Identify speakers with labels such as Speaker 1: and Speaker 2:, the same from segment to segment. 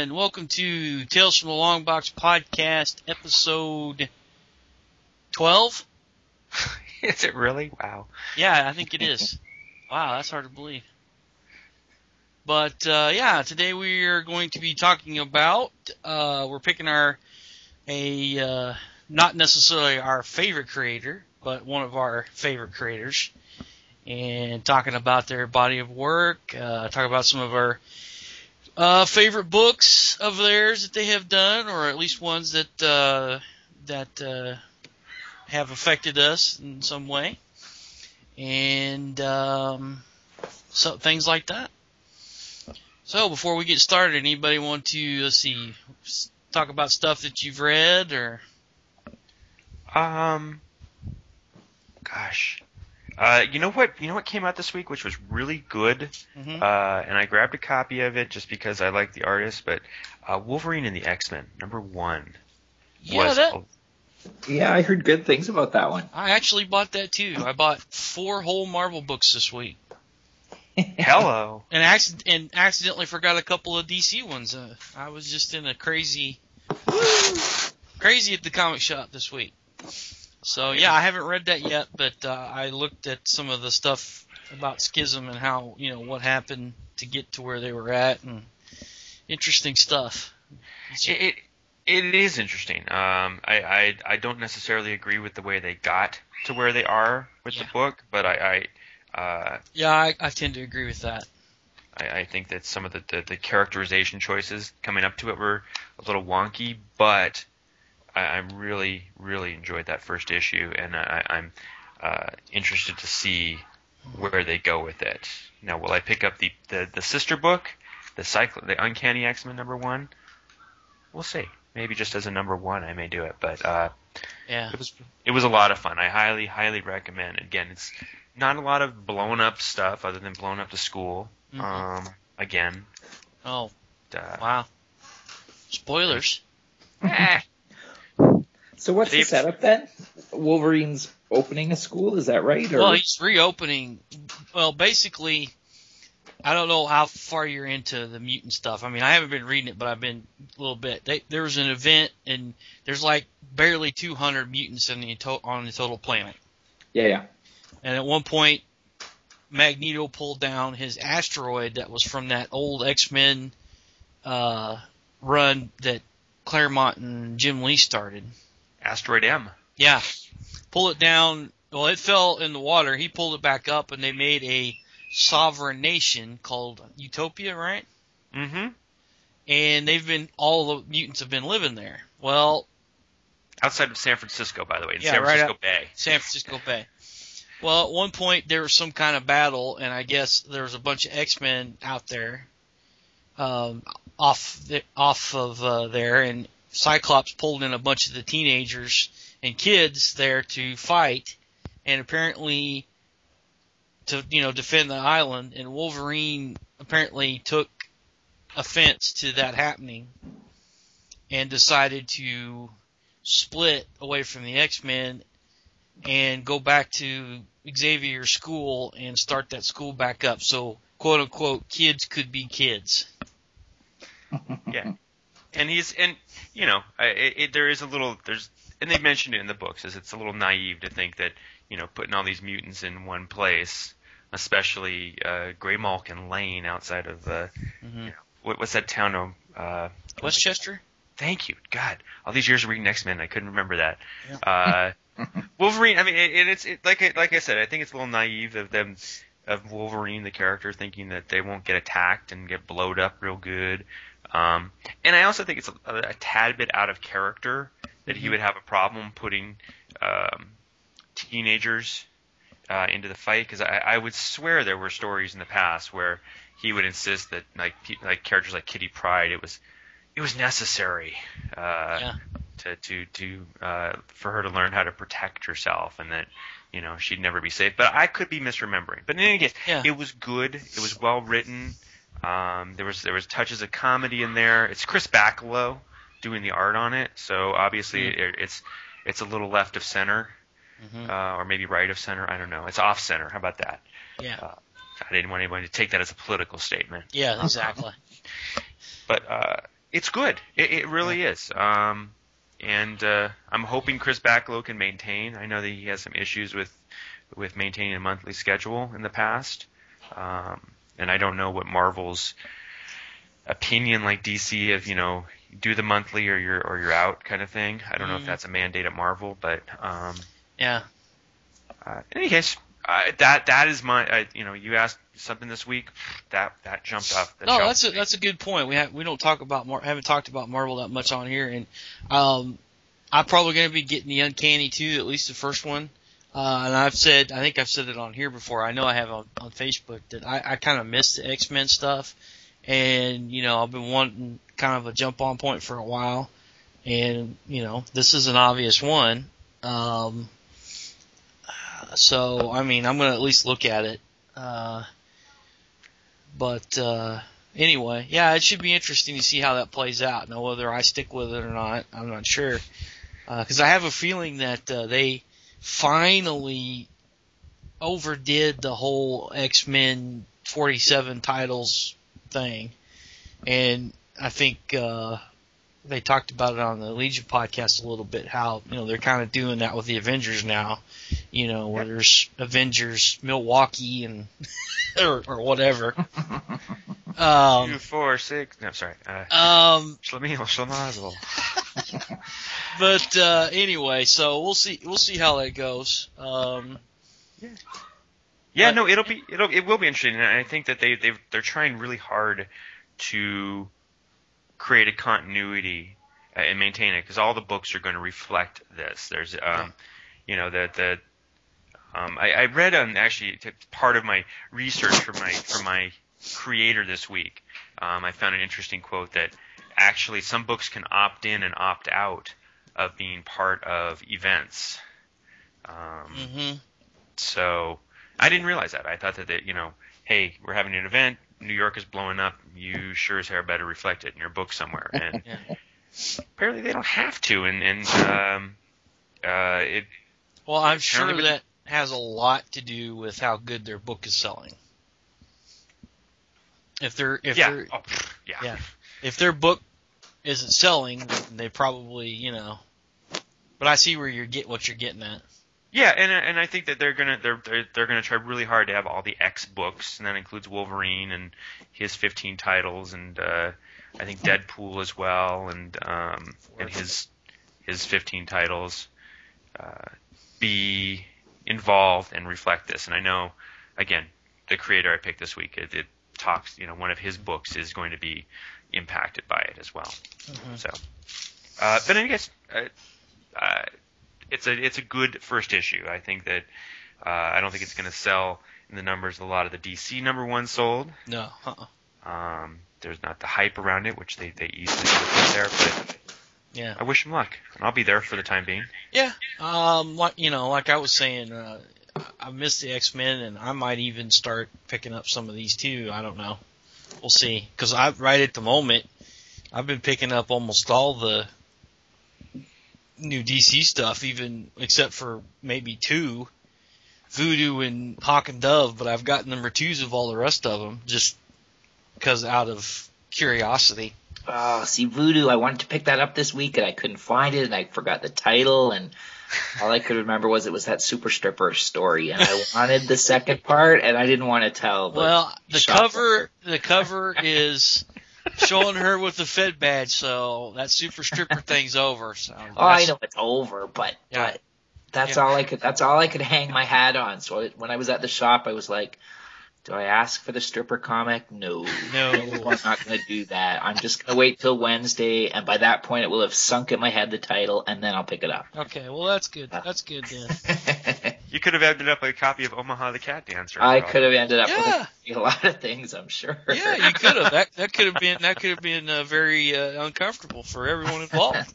Speaker 1: and welcome to Tales from the Long Box Podcast, episode 12.
Speaker 2: Is it really? Wow.
Speaker 1: Yeah, I think it is. Wow, that's hard to believe. But, today we are going to be talking about, we're picking not necessarily our favorite creator, but one of our favorite creators, and talking about their body of work, talk about some of our favorite books of theirs that they have done, or at least ones that have affected us in some way, and so things like that. So before we get started, anybody want to talk about stuff that you've read or?
Speaker 2: Gosh. You know what came out this week, which was really good, and I grabbed a copy of it just because I like the artist, but Wolverine and the X-Men, #1.
Speaker 3: Yeah, I heard good things about that one.
Speaker 1: I actually bought that too. I bought 4 whole Marvel books this week.
Speaker 2: Hello.
Speaker 1: And accidentally forgot a couple of DC ones. I was just in a crazy at the comic shop this week. So, yeah, I haven't read that yet, but I looked at some of the stuff about Schism and how, what happened to get to where they were at, and interesting stuff.
Speaker 2: It is interesting. I don't necessarily agree with the way they got to where they are with the book, but I
Speaker 1: tend to agree with that.
Speaker 2: I think that some of the characterization choices coming up to it were a little wonky, but I really, really enjoyed that first issue, and I'm interested to see where they go with it. Now, will I pick up the sister book, the Uncanny X-Men #1? We'll see. Maybe just as a #1, I may do it, but it was a lot of fun. I highly, highly recommend. Again, it's not a lot of blown up stuff other than blown up to school. Again.
Speaker 1: Oh. Wow. Spoilers.
Speaker 3: So what's the setup then? Wolverine's opening a school, is that right? Or?
Speaker 1: Well, he's reopening. Well, basically, I don't know how far you're into the mutant stuff. I mean, I haven't been reading it, but I've been a little bit. There was an event, and there's like barely 200 mutants on the total planet.
Speaker 3: Yeah.
Speaker 1: And at one point, Magneto pulled down his asteroid that was from that old X-Men run that Claremont and Jim Lee started.
Speaker 2: Asteroid M.
Speaker 1: Yeah. Pull it down. Well, it fell in the water. He pulled it back up, and they made a sovereign nation called Utopia, right?
Speaker 2: Mm-hmm.
Speaker 1: And all the mutants have been living there. Well,
Speaker 2: outside of San Francisco, by the way,
Speaker 1: San Francisco Bay. Well, at one point there was some kind of battle, and I guess there was a bunch of X-Men out there, off of there, and Cyclops pulled in a bunch of the teenagers and kids there to fight, and apparently to defend the island. And Wolverine apparently took offense to that happening and decided to split away from the X-Men and go back to Xavier's school and start that school back up, so quote unquote kids could be kids.
Speaker 2: Yeah, and there is a little, and they mentioned it in the books, is it's a little naive to think that putting all these mutants in one place, especially Greymalk and Lane outside of what's that town?
Speaker 1: Westchester.
Speaker 2: Thank you, God. All these years of reading X-Men, I couldn't remember that.
Speaker 1: Yeah.
Speaker 2: Wolverine. I mean, it's like I said, I think it's a little naive of Wolverine, the character, thinking that they won't get attacked and get blowed up real good. And I also think it's a tad bit out of character that he would have a problem putting teenagers into the fight, because I would swear there were stories in the past where he would insist that like characters like Kitty Pryde, it was necessary for her to learn how to protect herself, and that she'd never be safe. But I could be misremembering. But in any case, it was good. It was well written. There was touches of comedy in there. It's Chris Bachalo doing the art on it, so obviously it's a little left of center, or maybe right of center. I don't know. It's off center. How about that?
Speaker 1: Yeah.
Speaker 2: I didn't want anyone to take that as a political statement.
Speaker 1: Yeah, exactly.
Speaker 2: But it's good. It really is. And I'm hoping Chris Bachalo can maintain. I know that he has some issues with maintaining a monthly schedule in the past. And I don't know what Marvel's opinion, like DC, of, do the monthly or you're out kind of thing. I don't know if that's a mandate at Marvel, but
Speaker 1: Yeah.
Speaker 2: In any case, that is my. You asked something this week that jumped off the shelf.
Speaker 1: That's a good point. We don't talk about haven't talked about Marvel that much on here, and I'm probably going to be getting the Uncanny too, at least the first one. And I think I've said it on here before. I know I have on Facebook that I kind of miss the X-Men stuff, and I've been wanting kind of a jump on point for a while, and this is an obvious one. So I mean, I'm going to at least look at it. But anyway, yeah, it should be interesting to see how that plays out. Now, whether I stick with it or not, I'm not sure. Because I have a feeling that they finally overdid the whole X-Men 47 titles thing. And I think they talked about it on the Legion podcast a little bit, how they're kind of doing that with the Avengers now, where there's Avengers Milwaukee and or whatever.
Speaker 2: 2, 4, 6. No, sorry. Schlemazel.
Speaker 1: But anyway, so we'll see how that goes.
Speaker 2: Yeah, no, it will be interesting, and I think that they're trying really hard to create a continuity and maintain it, because all the books are going to reflect this. There's I read actually part of my research for my creator this week. I found an interesting quote that actually some books can opt in and opt out of being part of events. So I didn't realize that. I thought that hey, we're having an event, New York is blowing up, you sure as hell better reflect it in your book somewhere. And apparently they don't have to.
Speaker 1: Well, I'm sure that has a lot to do with how good their book is selling. If their book isn't selling, then they probably, But I see where what you're getting at.
Speaker 2: Yeah, and I think that they're gonna try really hard to have all the X books, and that includes Wolverine and his 15 titles, and I think Deadpool as well, and his 15 titles be involved and reflect this. And I know, again, the creator I picked this week, it talks, one of his books is going to be impacted by it as well. So, but I guess it's a good first issue. I think that I don't think it's going to sell in the numbers a lot of the DC #1 sold.
Speaker 1: No.
Speaker 2: There's not the hype around it, which they easily could have put there, but
Speaker 1: yeah,
Speaker 2: I wish them luck, and I'll be there for the time being.
Speaker 1: Yeah, like I was saying, I miss the X-Men, and I might even start picking up some of these too. I don't know. We'll see. Because right at the moment, I've been picking up almost all the new DC stuff, even except for maybe 2, Voodoo and Hawk and Dove. But I've got #2s of all the rest of them, just because out of curiosity.
Speaker 3: Oh, see, Voodoo, I wanted to pick that up this week, and I couldn't find it, and I forgot the title, and all I could remember was it was that Super Stripper story, and I wanted the second part, and I didn't want to tell.
Speaker 1: Well, the cover is showing her with the Fed badge, so that Super Stripper thing's over. So
Speaker 3: I know it's over, but that's all I could hang my hat on. So when I was at the shop, I was like, do I ask for the stripper comic? No, I'm not going to do that. I'm just going to wait till Wednesday, and by that point it will have sunk in my head the title, and then I'll pick it up.
Speaker 1: Okay, well that's good. That's good then.
Speaker 2: You could have ended up with a copy of Omaha the Cat Dancer.
Speaker 3: I could have ended up with a lot of things, I'm sure.
Speaker 1: Yeah, you could have. That could have been very uncomfortable for everyone involved.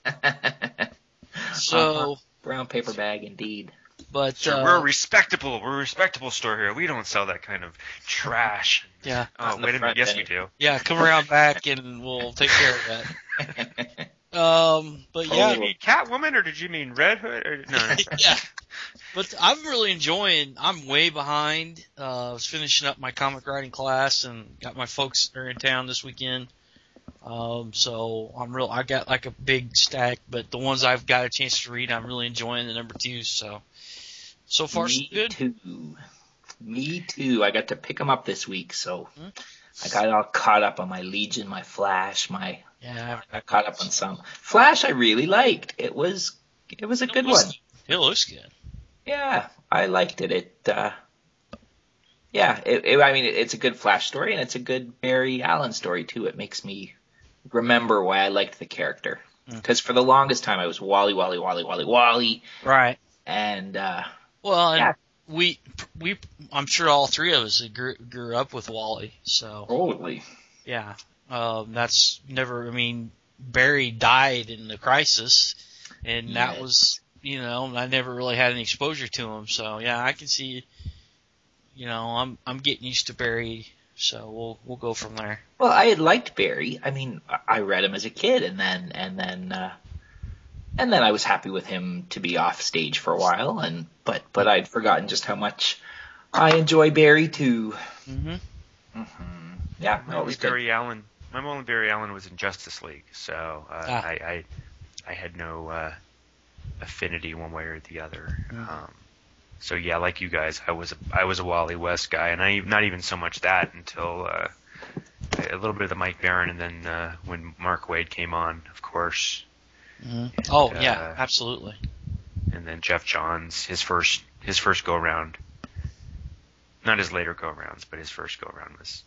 Speaker 1: So
Speaker 3: brown paper bag, indeed.
Speaker 1: But
Speaker 2: sure, we're a respectable store here. We don't sell that kind of trash.
Speaker 1: Yeah.
Speaker 2: Oh, wait a minute. Yes, we do.
Speaker 1: Yeah, come around back and we'll take care of that. But yeah.
Speaker 2: Did you mean Catwoman or did you mean Red Hood? Or, no.
Speaker 1: Yeah. But I'm really enjoying. I'm way behind. I was finishing up my comic writing class and got my folks are in town this weekend. So I got like a big stack, but the ones I've got a chance to read, I'm really enjoying the number 2. So far so good.
Speaker 3: Me too. I got to pick them up this week, so I got all caught up on my Legion, my Flash, I got caught up on some. Flash I really liked. It was a good one.
Speaker 1: It looks good.
Speaker 3: Yeah, I liked it. It's a good Flash story, and it's a good Barry Allen story too. It makes me remember why I liked the character. Because for the longest time I was Wally.
Speaker 1: Right.
Speaker 3: And
Speaker 1: I'm sure all three of us grew up with Wally. So
Speaker 3: totally.
Speaker 1: Yeah. That's never. I mean, Barry died in the Crisis, and that was, I never really had any exposure to him. So yeah, I can see. I'm getting used to Barry, so we'll go from there.
Speaker 3: Well, I had liked Barry. I mean, I read him as a kid, and then I was happy with him to be off stage for a while, but I'd forgotten just how much I enjoy Barry too. Yeah,
Speaker 2: my only Barry Allen was in Justice League, so I had no affinity one way or the other. So yeah, like you guys, I was a Wally West guy, and not even so much that until a little bit of the Mike Baron, and then when Mark Waid came on, of course.
Speaker 1: Yeah, absolutely.
Speaker 2: And then Jeff Johns, his first go around, not his later go rounds, but his first go around was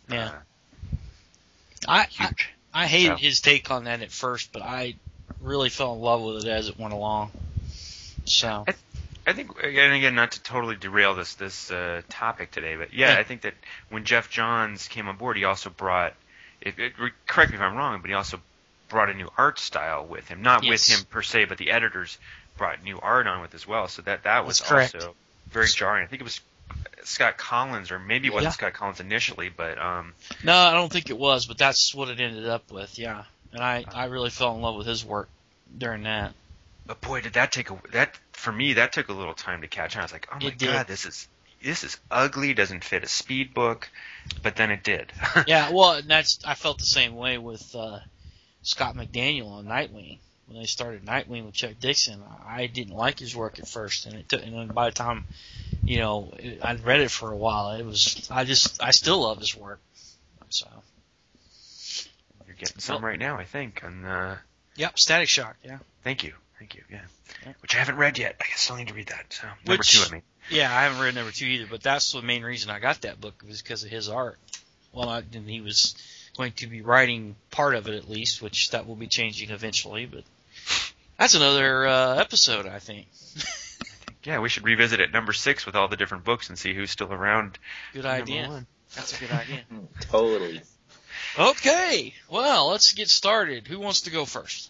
Speaker 2: huge.
Speaker 1: I hated his take on that at first, but I really fell in love with it as it went along. So
Speaker 2: I think, and again, not to totally derail this topic today, but I think that when Jeff Johns came on board, he also brought, correct me if I'm wrong, but he also brought a new art style with him. Not with him per se, but the editors brought new art on with as well. So that was also very jarring. I think it was Scott Collins, or maybe it wasn't Scott Collins initially, but
Speaker 1: no, I don't think it was, but that's what it ended up with. Yeah, and I really fell in love with his work during that.
Speaker 2: But boy, did that took a little time to catch on. I was like, oh my god, this is ugly. Doesn't fit a speed book, but then it did.
Speaker 1: Yeah, well, and I felt the same way with Scott McDaniel on Nightwing. When they started Nightwing with Chuck Dixon, I didn't like his work at first, and then by the time, I'd read it for a while, I still love his work. So
Speaker 2: you're getting some right now, I think. On
Speaker 1: Static Shock. Yeah.
Speaker 2: Thank you. Yeah. Which I haven't read yet. I still need to read that. So number 2, I mean.
Speaker 1: Yeah, I haven't read number 2 either, but that's the main reason I got that book, was because of his art. Well, and he was going to be writing part of it at least, which that will be changing eventually, but that's another episode, I think.
Speaker 2: Yeah, we should revisit it number 6 with all the different books and see who's still around.
Speaker 1: Good idea. That's a good idea.
Speaker 3: Totally.
Speaker 1: Okay, well, let's get started. Who wants to go first?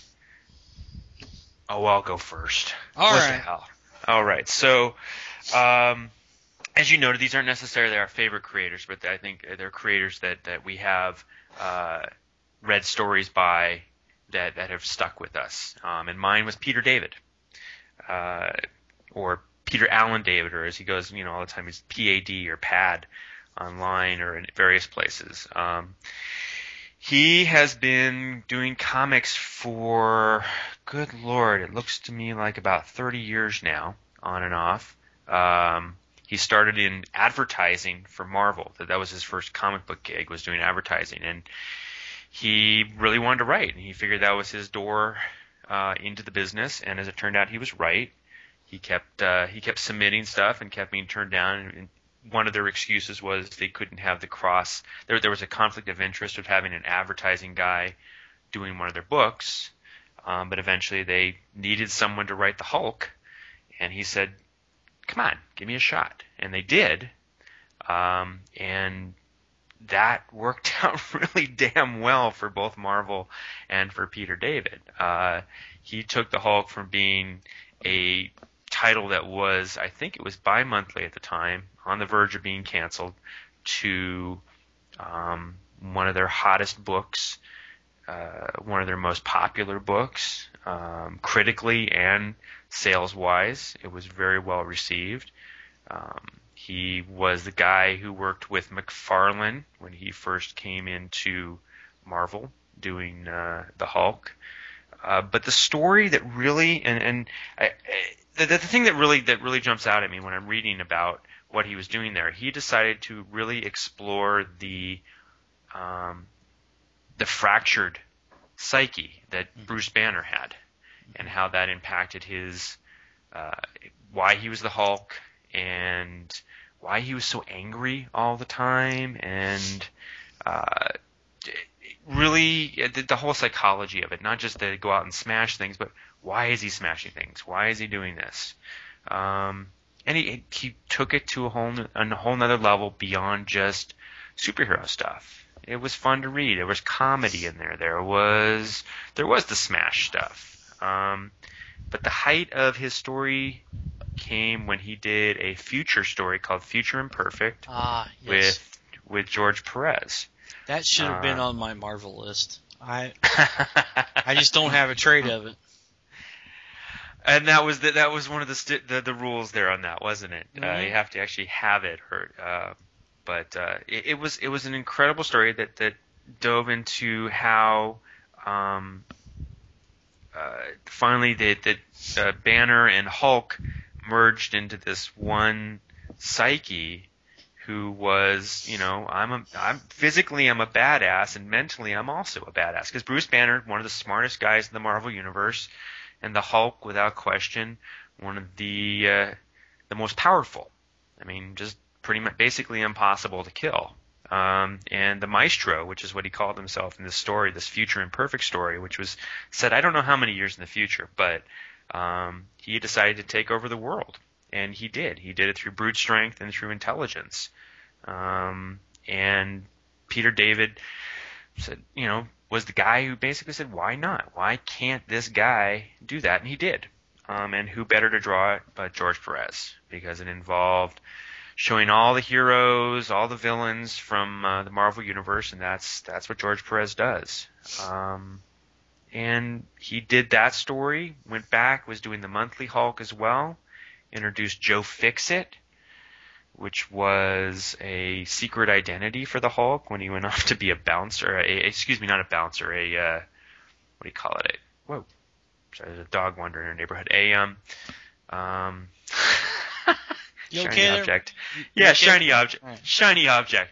Speaker 2: Oh, I'll go first.
Speaker 1: All right.
Speaker 2: What the hell? All right. So, as you noted, these aren't necessarily our favorite creators, but I think they're creators that we have read stories by that have stuck with us. And mine was Peter David, or Peter Allen David, or as he goes, all the time, he's PAD or PAD online or in various places. He has been doing comics for, good Lord, it looks to me like about 30 years now, on and off. He started in advertising for Marvel. That was his first comic book gig, was doing advertising. And he really wanted to write, and he figured that was his door into the business. And as it turned out, he was right. He kept submitting stuff and kept being turned down. And one of their excuses was they couldn't have the cross. There was a conflict of interest of having an advertising guy doing one of their books, but eventually they needed someone to write the Hulk, and he said, "Come on, give me a shot." And they did, and that worked out really damn well for both Marvel and for Peter David. He took the Hulk from being a title that was, I think it was bi-monthly at the time, on the verge of being canceled, to one of their hottest books, one of their most popular books, critically and sales-wise. It was very well received. He was the guy who worked with McFarlane when he first came into Marvel, doing the Hulk. But the story that really the thing that really jumps out at me when I'm reading about what he was doing there, he decided to really explore the fractured psyche that Bruce Banner had, and how that impacted his why he was the Hulk, and why he was so angry all the time, and really the whole psychology of it, not just to go out and smash things, but why is he smashing things? Why is he doing this? And he took it to a whole nother level beyond just superhero stuff. It was fun to read. There was comedy in there. There was the smash stuff. But the height of his story came when he did a future story called Future Imperfect
Speaker 1: yes.
Speaker 2: with George Perez.
Speaker 1: That should have been on my Marvel list. I just don't have a trade of it.
Speaker 2: And that was one of the rules there on that, wasn't it?
Speaker 1: Mm-hmm.
Speaker 2: You have to actually have it. But it was an incredible story that dove into how finally the Banner and Hulk merged into this one psyche, who was, I'm physically I'm a badass, and mentally I'm also a badass, because Bruce Banner, one of the smartest guys in the Marvel universe, and the Hulk, without question, one of the most powerful. I mean, just pretty much basically impossible to kill. And the Maestro, which is what he called himself in this story, this Future Imperfect story, which was set I don't know how many years in the future, but he decided to take over the world. And he did. He did it through brute strength and through intelligence. And Peter David said, was the guy who basically said, why not? Why can't this guy do that? And he did. And who better to draw it but George Perez, because it involved showing all the heroes, all the villains from the Marvel universe, and that's what George Perez does. And he did that story, went back, was doing the monthly Hulk as well, introduced Joe Fixit, which was a secret identity for the Hulk when he went off to be a bouncer. Not a bouncer. What do you call it? Whoa. Sorry, there's a dog wandering in our neighborhood.
Speaker 1: You
Speaker 2: shiny
Speaker 1: okay
Speaker 2: object.
Speaker 1: there?
Speaker 2: Yeah,
Speaker 1: okay?
Speaker 2: shiny object.
Speaker 1: Right.
Speaker 2: Shiny object.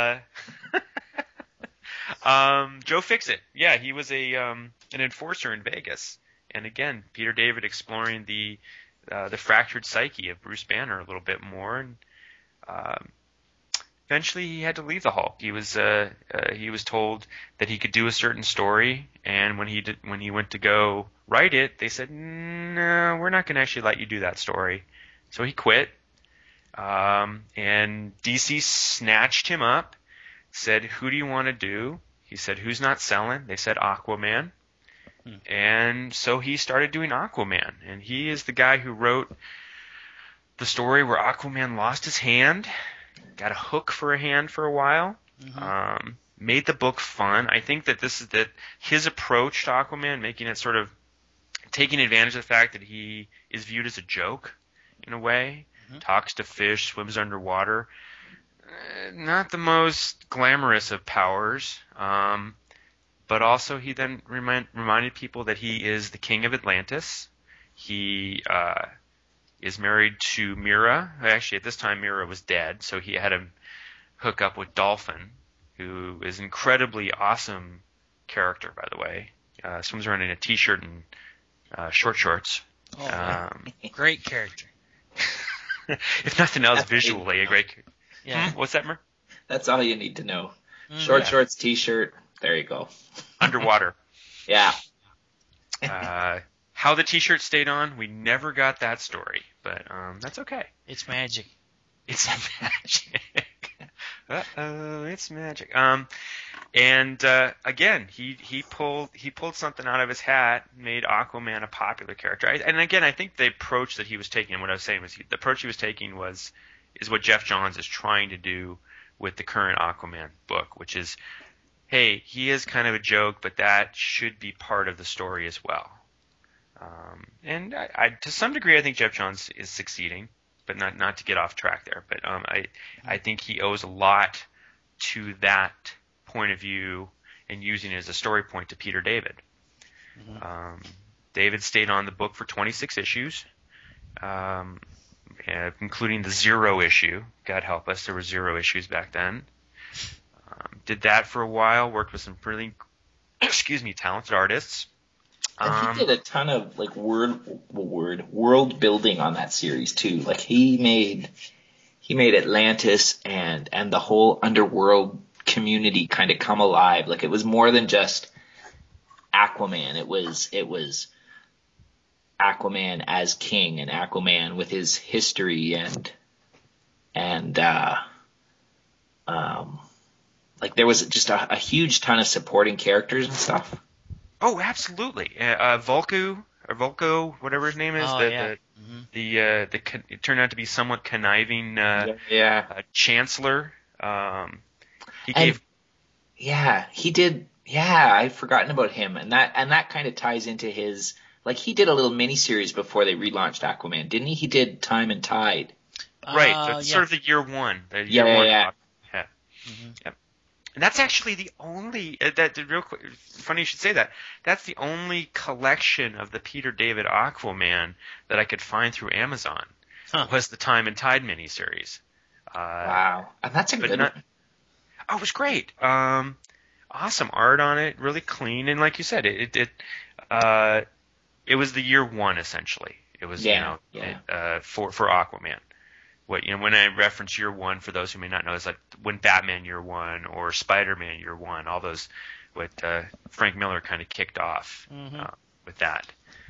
Speaker 2: Joe Fixit. Yeah, he was an enforcer in Vegas. And again, Peter David exploring the fractured psyche of Bruce Banner a little bit more, and eventually he had to leave the Hulk. He was told that he could do a certain story, and when he went to go write it, they said, no, we're not going to actually let you do that story. So he quit, and DC snatched him up, said, who do you want to do? He said, who's not selling? They said Aquaman. And so he started doing Aquaman, and he is the guy who wrote the story where Aquaman lost his hand, got a hook for a hand for a while, made the book fun. I think that his approach to Aquaman, making it sort of taking advantage of the fact that he is viewed as a joke in a way, talks to fish, swims underwater, not the most glamorous of powers. But also he then reminded people that he is the king of Atlantis. He is married to Mira. Actually, at this time, Mira was dead, so he had him hook up with Dolphin, who is an incredibly awesome character, by the way. Swims around in a T-shirt and short shorts.
Speaker 1: Oh, great character.
Speaker 2: If nothing else, visually a great character.
Speaker 1: Yeah.
Speaker 2: What's that, Mer?
Speaker 3: That's all you need to know. Shorts, T-shirt. There you go.
Speaker 2: Underwater.
Speaker 3: Yeah.
Speaker 2: How the T-shirt stayed on, we never got that story, but that's okay.
Speaker 1: It's magic.
Speaker 2: It's magic. Uh-oh, it's magic. And again, he pulled something out of his hat, made Aquaman a popular character. And again, I think the approach that he was taking, and what I was saying was the approach he was taking is what Geoff Johns is trying to do with the current Aquaman book, which is, hey, he is kind of a joke, but that should be part of the story as well. And I to some degree, I think Geoff Johns is succeeding, but not to get off track there. But I think he owes a lot to that point of view and using it as a story point to Peter David.
Speaker 1: Mm-hmm.
Speaker 2: David stayed on the book for 26 issues, including the 0 issue. God help us, there were 0 issues back then. Did that for a while, worked with some really, talented artists.
Speaker 3: And he did a ton of like world building on that series too. Like he made Atlantis and the whole underworld community kind of come alive. Like it was more than just Aquaman. It was Aquaman as king and Aquaman with his history and like there was just a huge ton of supporting characters and stuff.
Speaker 2: Oh, absolutely. Volko, whatever his name is, it turned out to be somewhat conniving chancellor. He did. Yeah, I'd forgotten about him, and that kind of ties into his. Like he did a little miniseries before they relaunched Aquaman, didn't he? He did Time and Tide. Right, that's sort of the year one.
Speaker 3: Yeah.
Speaker 2: Mm-hmm. Yep. And that's actually the only funny you should say that. That's the only collection of the Peter David Aquaman that I could find through Amazon. Was the Time and Tide miniseries.
Speaker 3: Wow, and that's a good one.
Speaker 2: Oh, it was great. Awesome art on it, really clean, and like you said, it was the year one essentially. It was for Aquaman. When I reference year one, for those who may not know, is like when Batman year one or Spider-Man year one, all those, what Frank Miller kind of kicked off with that.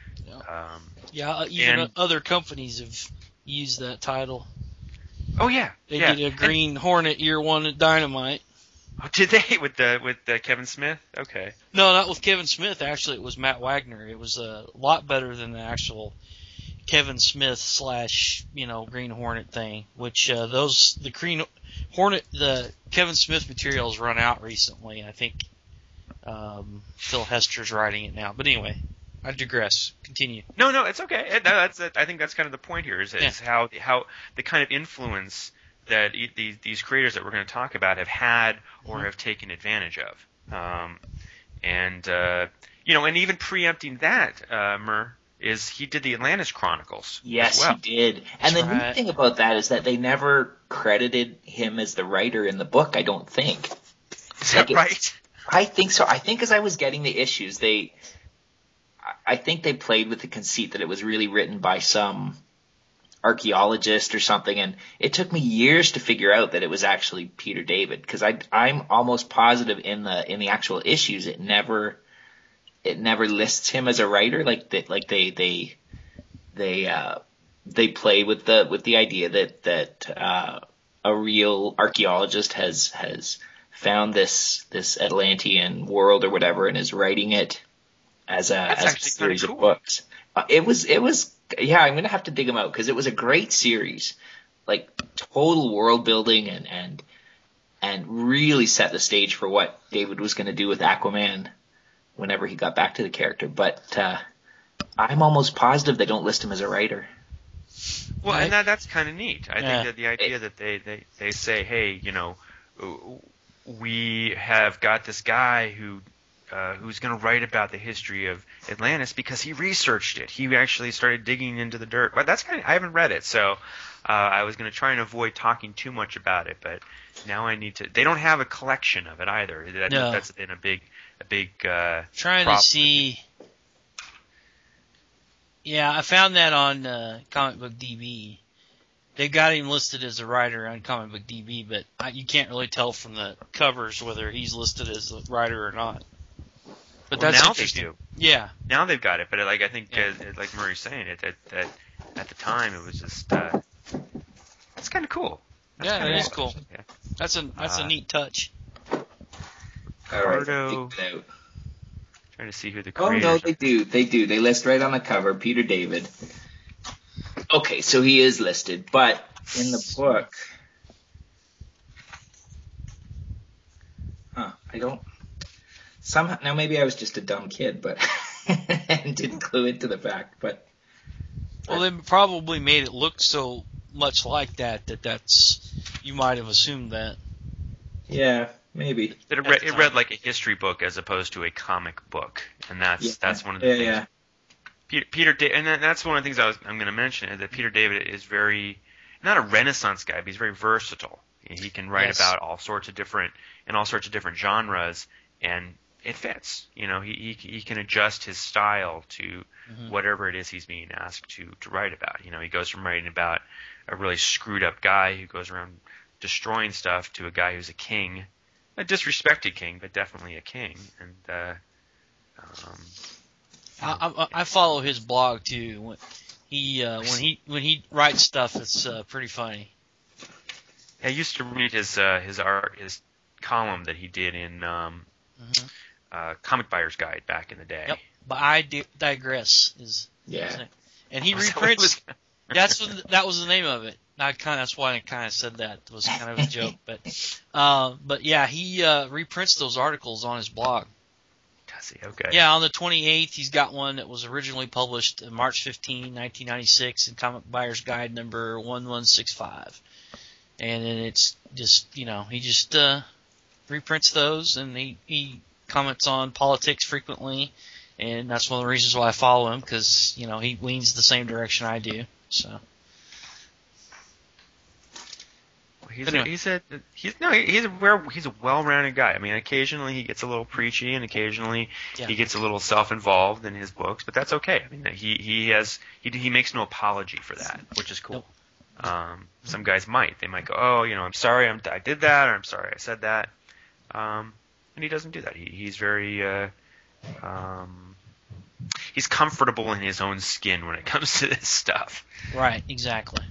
Speaker 1: Yeah. Even other companies have used that title.
Speaker 2: Oh yeah,
Speaker 1: they did a Green Hornet year one at Dynamite.
Speaker 2: Oh, did they with Kevin Smith? Okay.
Speaker 1: No, not with Kevin Smith. Actually, it was Matt Wagner. It was a lot better than the actual Kevin Smith / Green Hornet thing, which the Green Hornet, the Kevin Smith materials run out recently. I think Phil Hester's writing it now. But anyway, I digress. Continue.
Speaker 2: No, it's okay. I think that's kind of the point here is how the kind of influence that these creators that we're going to talk about have had or have taken advantage of. And even preempting that, is he did the Atlantis Chronicles.
Speaker 3: Yes,
Speaker 2: as well.
Speaker 3: He did. And the neat thing about that is that they never credited him as the writer in the book, I don't think.
Speaker 2: Is that right?
Speaker 3: I think so. I think as I was getting the issues, I think they played with the conceit that it was really written by some archaeologist or something, and it took me years to figure out that it was actually Peter David, because I'm almost positive in the actual issues it never lists him as a writer. Like they play with the idea that a real archaeologist has found this Atlantean world or whatever and is writing it as a series of books. It was I'm gonna have to dig them out because it was a great series, like total world building and really set the stage for what David was gonna do with Aquaman whenever he got back to the character. But I'm almost positive they don't list him as a writer.
Speaker 2: Well, and that's kind of neat. I think that the idea that they say, hey, we have got this guy who's going to write about the history of Atlantis because he researched it. He actually started digging into the dirt. But that's I haven't read it, so I was going to try and avoid talking too much about it. But now I need to. They don't have a collection of it either. That's been a big
Speaker 1: trying
Speaker 2: problem.
Speaker 1: To see. Yeah, I found that on Comic Book DB. They've got him listed as a writer on Comic Book DB, but you can't really tell from the covers whether he's listed as a writer or not. But that's
Speaker 2: now
Speaker 1: interesting.
Speaker 2: They do.
Speaker 1: Yeah.
Speaker 2: Now they've got it, but I think like Murray's saying that at the time it was just that's kind of cool.
Speaker 1: That is cool. Yeah. That's a neat touch.
Speaker 3: All right.
Speaker 2: Trying to see who the creators.
Speaker 3: Oh no, they do. They list right on the cover, Peter David. Okay, so he is listed, but in the book, I don't. Somehow now maybe I was just a dumb kid, but and didn't clue into the fact. But
Speaker 1: they probably made it look so much like that's you might have assumed that.
Speaker 3: Yeah, Maybe.
Speaker 2: It read like a history book as opposed to a comic book, and that's one of the things.
Speaker 3: Yeah.
Speaker 2: Peter, and that's one of the things I'm going to mention is that Peter David is not a Renaissance guy, but he's very versatile. He can write about all sorts of different genres, and it fits. He can adjust his style to whatever it is he's being asked to write about. He goes from writing about a really screwed up guy who goes around destroying stuff to a guy who's a king, a disrespected king, but definitely a king. And
Speaker 1: I follow his blog too. When he writes stuff, it's pretty funny.
Speaker 2: I used to read his column that he did in Comic Buyer's Guide back in the day.
Speaker 1: Yep, but I digress. And he reprints. That was the name of it. That's why I kind of said that. It was kind of a joke, but yeah, he reprints those articles on his blog.
Speaker 2: Does he? Okay.
Speaker 1: Yeah, on the 28th, he's got one that was originally published March 15, 1996 in Comic Buyer's Guide number 1165. And then it's just, he just reprints those, and he comments on politics frequently, and that's one of the reasons why I follow him, because, he leans the same direction I do, so.
Speaker 2: He's a well-rounded guy. I mean, occasionally he gets a little preachy, and occasionally he gets a little self-involved in his books, but that's okay. I mean, he makes no apology for that, which is cool. Nope. Some guys might. They might go, "Oh, I'm sorry, I did that," or "I'm sorry, I said that," and he doesn't do that. He's very he's comfortable in his own skin when it comes to this stuff.
Speaker 1: Right. Exactly.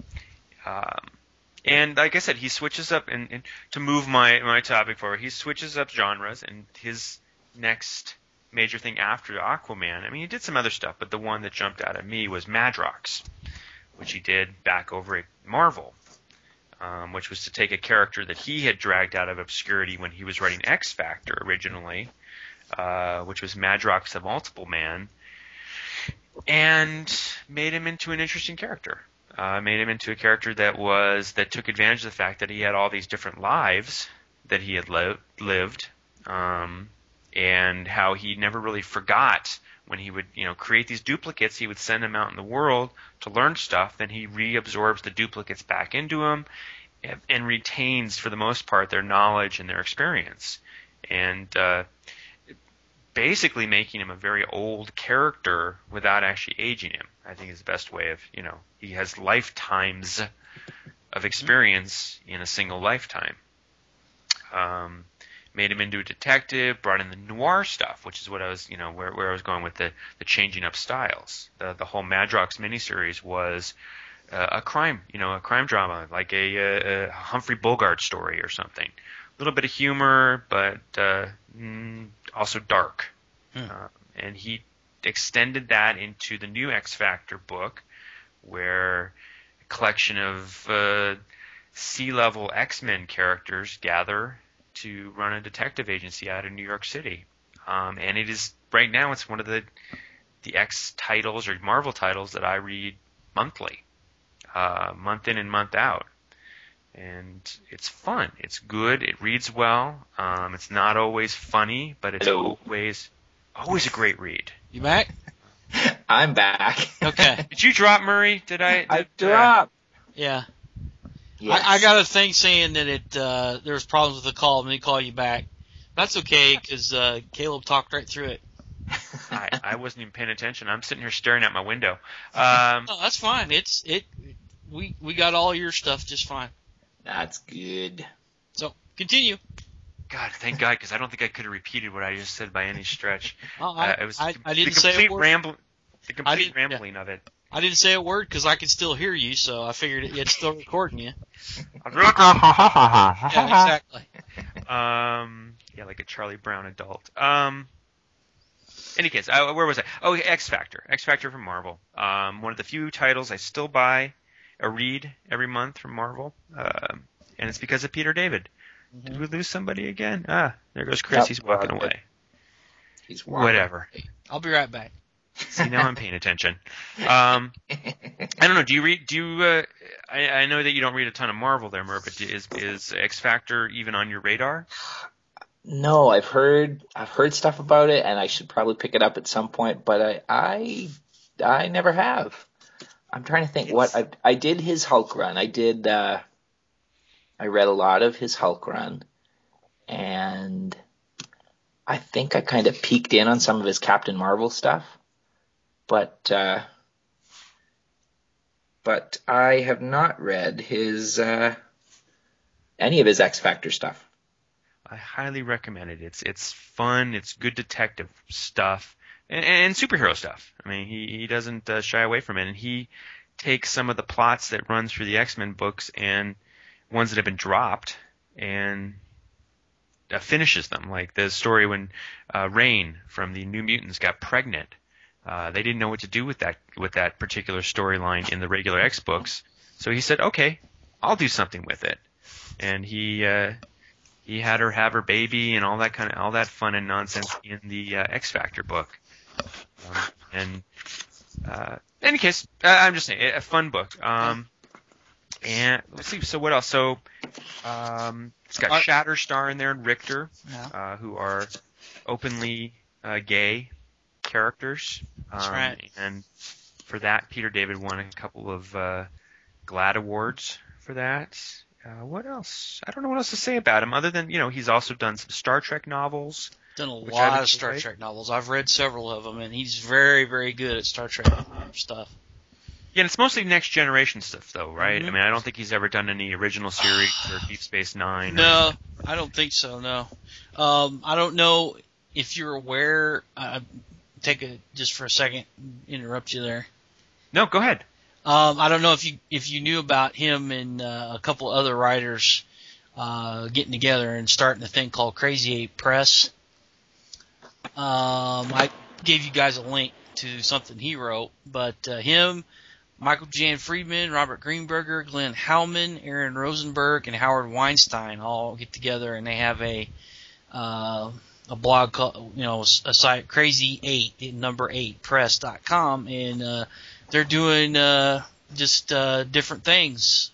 Speaker 2: And like I said, he switches up, and to move my topic forward, he switches up genres, and his next major thing after Aquaman, I mean, he did some other stuff, but the one that jumped out at me was Madrox, which he did back over at Marvel, which was to take a character that he had dragged out of obscurity when he was writing X Factor originally, which was Madrox the Multiple Man, and made him into an interesting character. Made him into a character that took advantage of the fact that he had all these different lives that he had lived, and how he never really forgot when he would, create these duplicates. He would send them out in the world to learn stuff. Then he reabsorbs the duplicates back into him, and retains, for the most part, their knowledge and their experience, and basically making him a very old character without actually aging him. I think is the best way of, he has lifetimes of experience in a single lifetime. Made him into a detective, brought in the noir stuff, which is what I was, where I was going with the changing up styles. The whole Madrox miniseries was a crime drama, like a Humphrey Bogart story or something. A little bit of humor, but also dark. And he extended that into the new X Factor book, where a collection of C-level X-Men characters gather to run a detective agency out of New York City. And it is, right now, it's one of the X titles or Marvel titles that I read monthly, month in and month out. And it's fun. It's good. It reads well. It's not always funny, but it's always a great read.
Speaker 1: You back?
Speaker 3: I'm back.
Speaker 1: Okay.
Speaker 2: Did you drop, Murray?
Speaker 3: I dropped.
Speaker 1: Yeah.
Speaker 3: Yes.
Speaker 1: I got a thing saying that there was problems with the call. Let me call you back. That's okay, because Caleb talked right through it.
Speaker 2: I wasn't even paying attention. I'm sitting here staring out my window.
Speaker 1: No, that's fine. We got all your stuff just fine.
Speaker 3: That's good.
Speaker 1: So continue.
Speaker 2: God, thank God, because I don't think I could have repeated what I just said by any stretch.
Speaker 1: I didn't say a word.
Speaker 2: The complete rambling of it.
Speaker 1: I didn't say a word because I could still hear you, so I figured it's still recording you. Yeah, exactly.
Speaker 2: Yeah, like a Charlie Brown adult. Any case, where was I? Oh, X Factor. X Factor from Marvel. One of the few titles I still buy a read every month from Marvel, and it's because of Peter David. Mm-hmm. Did we lose somebody again? There goes Chris. Yep, he's walking away.
Speaker 3: He's walking.
Speaker 2: Whatever.
Speaker 1: I'll be right back.
Speaker 2: See, now I'm paying attention. I don't know. Do you read? I know that you don't read a ton of Marvel there, Mer, but is X Factor even on your radar?
Speaker 3: No, I've heard stuff about it, and I should probably pick it up at some point, but I never have. I'm trying to think I did his Hulk run. I read a lot of his Hulk run, and I think I kind of peeked in on some of his Captain Marvel stuff, but I have not read his any of his X Factor stuff.
Speaker 2: I highly recommend it. It's fun. It's good detective stuff and superhero stuff. I mean, he doesn't shy away from it, and he takes some of the plots that run through the X-Men books and ones that have been dropped and finishes them. Like the story when Rain from the New Mutants got pregnant. They didn't know what to do with that particular storyline in the regular X books, so he said, "Okay, I'll do something with it." And he had her have her baby and all that fun and nonsense in the X Factor book. In any case, I'm just saying, a fun book. And let's see. So what else? So it's got Shatterstar in there and Richter, who are openly gay characters.
Speaker 1: That's right.
Speaker 2: And for that, Peter David won a couple of GLAAD awards for that. What else? I don't know what else to say about him other than, he's also done some Star Trek novels.
Speaker 1: Done a lot of Star Trek novels. I've read several of them, and he's very, very good at Star Trek stuff.
Speaker 2: Yeah, and it's mostly Next Generation stuff, though, right? Mm-hmm. I mean, I don't think he's ever done any original series or Deep Space Nine.
Speaker 1: No, I don't think so, no. I don't know if you're aware. Just for a second, interrupt you there.
Speaker 2: No, go ahead.
Speaker 1: I don't know if you knew about him and a couple other writers getting together and starting a thing called Crazy 8 Press. I gave you guys a link to something he wrote, but him, Michael Jan Friedman, Robert Greenberger, Glenn Howman, Aaron Rosenberg, and Howard Weinstein all get together, and they have a blog called, a site, crazy8press.com, and they're doing just different things.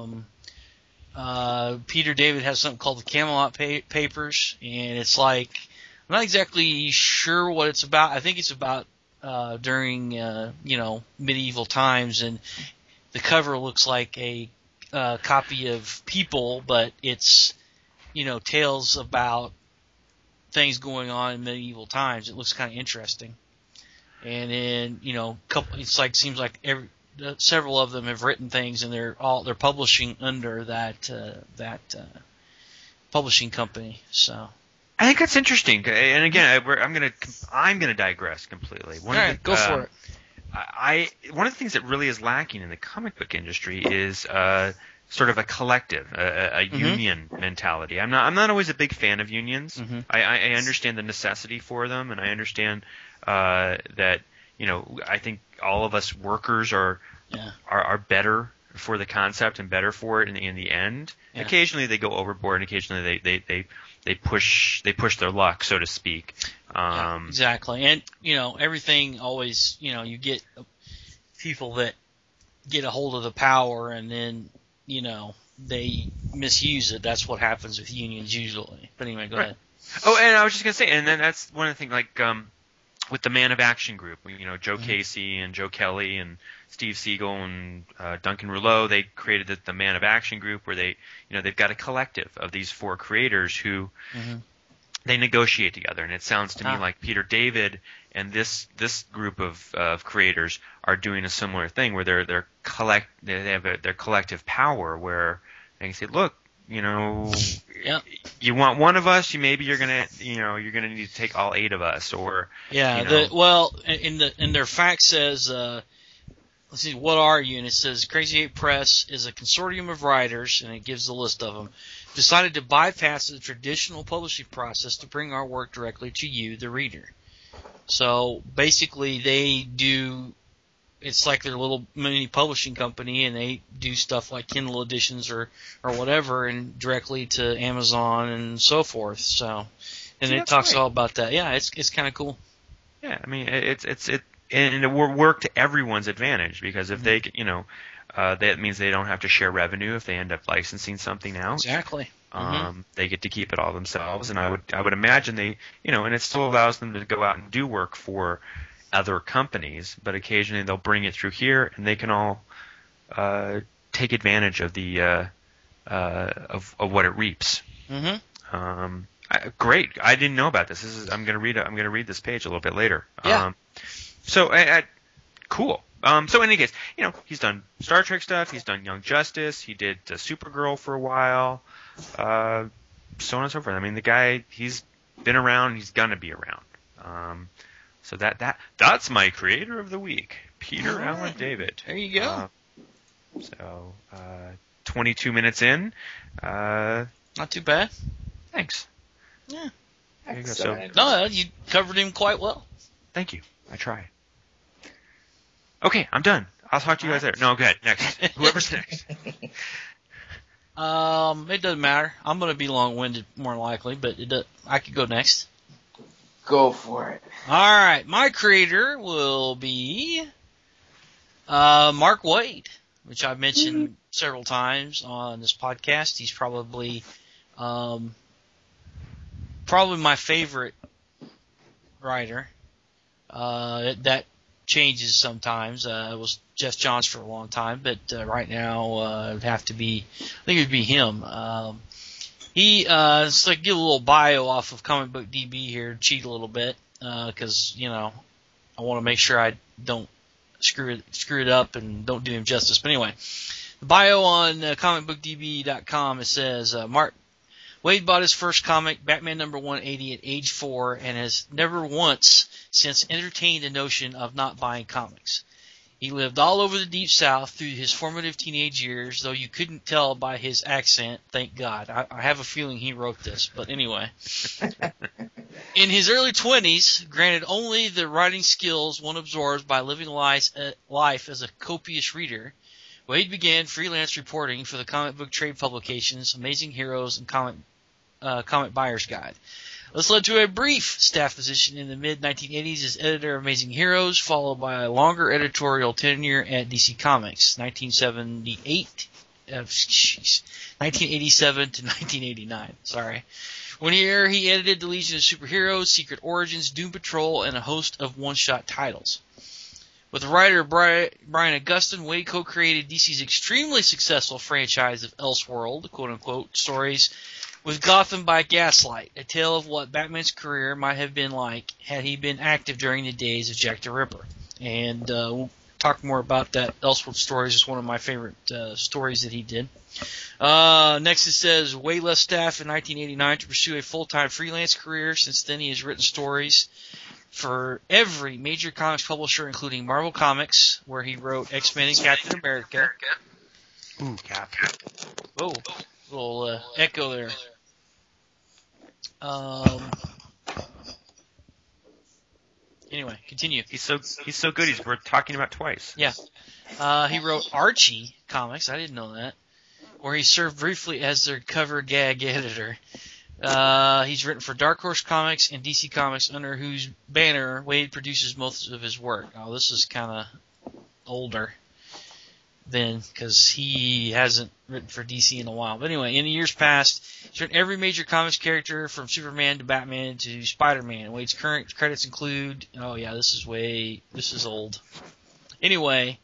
Speaker 1: Peter David has something called the Camelot Papers, and it's like, I'm not exactly sure what it's about. I think it's about during medieval times, and the cover looks like a copy of People, but it's tales about things going on in medieval times. It looks kind of interesting. And then seems like several of them have written things, and they're publishing under that publishing company. So
Speaker 2: I think that's interesting. And again, I'm gonna digress completely.
Speaker 1: All right, go for it.
Speaker 2: One of the things that really is lacking in the comic book industry is sort of a collective, a union mentality. I'm not always a big fan of unions. Mm-hmm. I understand the necessity for them, and I understand that I think all of us workers are better for the concept and better for it in the end. Yeah. Occasionally they go overboard, and occasionally they push their luck, so to speak.
Speaker 1: Exactly, and everything always you get people that get a hold of the power, and then they misuse it. That's what happens with unions usually. But anyway, go ahead.
Speaker 2: Oh, and I was just gonna say, and then that's one of the things, like with the Man of Action group, Joe Casey and Joe Kelly and Steve Siegel and Duncan Rouleau, they created the Man of Action group, where they've got a collective of these 4 creators who they negotiate together. And it sounds to me like Peter David and this group of creators are doing a similar thing, where they have their collective power, where they can say, look, you want one of us, you're gonna need to take all 8 of us, or
Speaker 1: in their fact says, let's see, what are you? And it says Crazy 8 Press is a consortium of writers, and it gives the list of them, decided to bypass the traditional publishing process to bring our work directly to you, the reader. So basically, it's like their little mini publishing company, and they do stuff like Kindle editions or whatever, and directly to Amazon and so forth. So, and it talks all about that. Yeah, it's kind of cool.
Speaker 2: Yeah, I mean, it's and it will work to everyone's advantage, because if they, that means they don't have to share revenue if they end up licensing something out.
Speaker 1: Exactly.
Speaker 2: They get to keep it all themselves, and I would imagine they, and it still allows them to go out and do work for other companies, but occasionally they'll bring it through here, and they can all take advantage of the of what it reaps. Great. I didn't know about this. I'm going to read this page a little bit later.
Speaker 1: Yeah.
Speaker 2: Cool. So in any case, he's done Star Trek stuff. He's done Young Justice. He did Supergirl for a while. So on and so forth. I mean, the guy, he's been around. He's gonna be around. So that's my creator of the week, Peter Allen David.
Speaker 1: There you go.
Speaker 2: 22 minutes in.
Speaker 1: Not too bad.
Speaker 2: Thanks.
Speaker 1: Yeah.
Speaker 2: There you go. So,
Speaker 1: no, you covered him quite well.
Speaker 2: Thank you. I try. Okay, I'm done. I'll talk to you guys later. No, go ahead. Next. Whoever's next.
Speaker 1: It doesn't matter. I'm going to be long-winded more likely, but I could go next.
Speaker 3: Go for it.
Speaker 1: All right. My creator will be Mark Waid, which I've mentioned several times on this podcast. He's probably my favorite writer. That changes sometimes. It was Jeff Johns for a long time, but right now it'd have to be, I think it'd be him. It's like get a little bio off of Comic Book DB here, cheat a little bit, because I want to make sure I don't screw it up and don't do him justice. But anyway, the bio on comicbookdb.com, it says Mark Waid bought his first comic, Batman number 180, at age 4, and has never once since entertained the notion of not buying comics. He lived all over the Deep South through his formative teenage years, though you couldn't tell by his accent, thank God. I have a feeling he wrote this, but anyway. In his early 20s, granted only the writing skills one absorbs by living life as a copious reader, Waid began freelance reporting for the comic book trade publications Amazing Heroes and Comic Buyer's Guide. This led to a brief staff position in the mid-1980s as editor of Amazing Heroes, followed by a longer editorial tenure at DC Comics, 1987 to 1989. Sorry. One year, he edited the Legion of Superheroes, Secret Origins, Doom Patrol, and a host of one-shot titles. With writer Brian Augustyn, Waid co-created DC's extremely successful franchise of Elseworld, quote-unquote, stories with Gotham by Gaslight, a tale of what Batman's career might have been like had he been active during the days of Jack the Ripper. And we'll talk more about that. Elseworld stories is one of my favorite stories that he did. Next it says, Waid left staff in 1989 to pursue a full-time freelance career. Since then he has written stories for every major comics publisher, including Marvel Comics, where he wrote X-Men and Captain America.
Speaker 2: Ooh, Cap.
Speaker 1: Whoa, little echo there. Anyway, continue.
Speaker 2: He's so good. He's worth talking about twice.
Speaker 1: Yeah. He wrote Archie comics. I didn't know that. Where he served briefly as their cover gag editor. He's written for Dark Horse Comics and DC Comics, under whose banner Waid produces most of his work. Oh, this is kind of older then, because he hasn't written for DC in a while. But anyway, in the years past, he's written every major comics character from Superman to Batman to Spider-Man. Waid's current credits include, this is old. Anyway,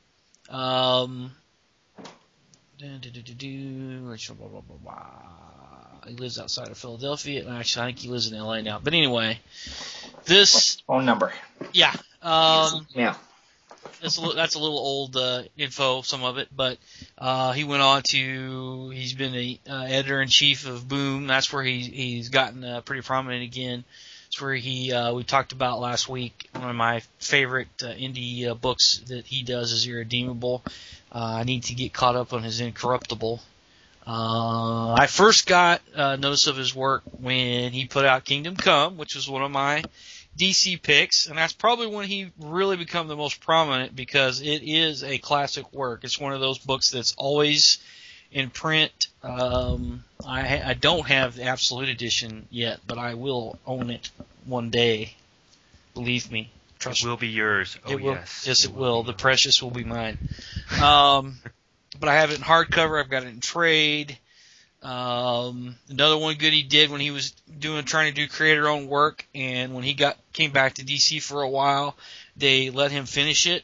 Speaker 1: he lives outside of Philadelphia. Actually, I think he lives in LA now. But anyway, this
Speaker 3: phone number.
Speaker 1: Yeah.
Speaker 3: Yeah.
Speaker 1: That's a little old info, some of it, but he went on to, he's been a editor-in-chief of Boom. That's where he's gotten pretty prominent again. It's where we talked about last week, one of my favorite indie books that he does is Irredeemable. I need to get caught up on his Incorruptible. I first got notice of his work when he put out Kingdom Come, which was one of my DC picks, and that's probably when he really become the most prominent, because it is a classic work. It's one of those books that's always in print. I don't have the Absolute Edition yet, but I will own it one day. Believe me, Trust
Speaker 2: it will be yours. Oh,
Speaker 1: it will,
Speaker 2: yes.
Speaker 1: Yes, it will. The precious will be mine. But I have it in hardcover. I've got it in trade. Another one good he did when he was trying to do creator-owned work, and when he came back to DC for a while, they let him finish it.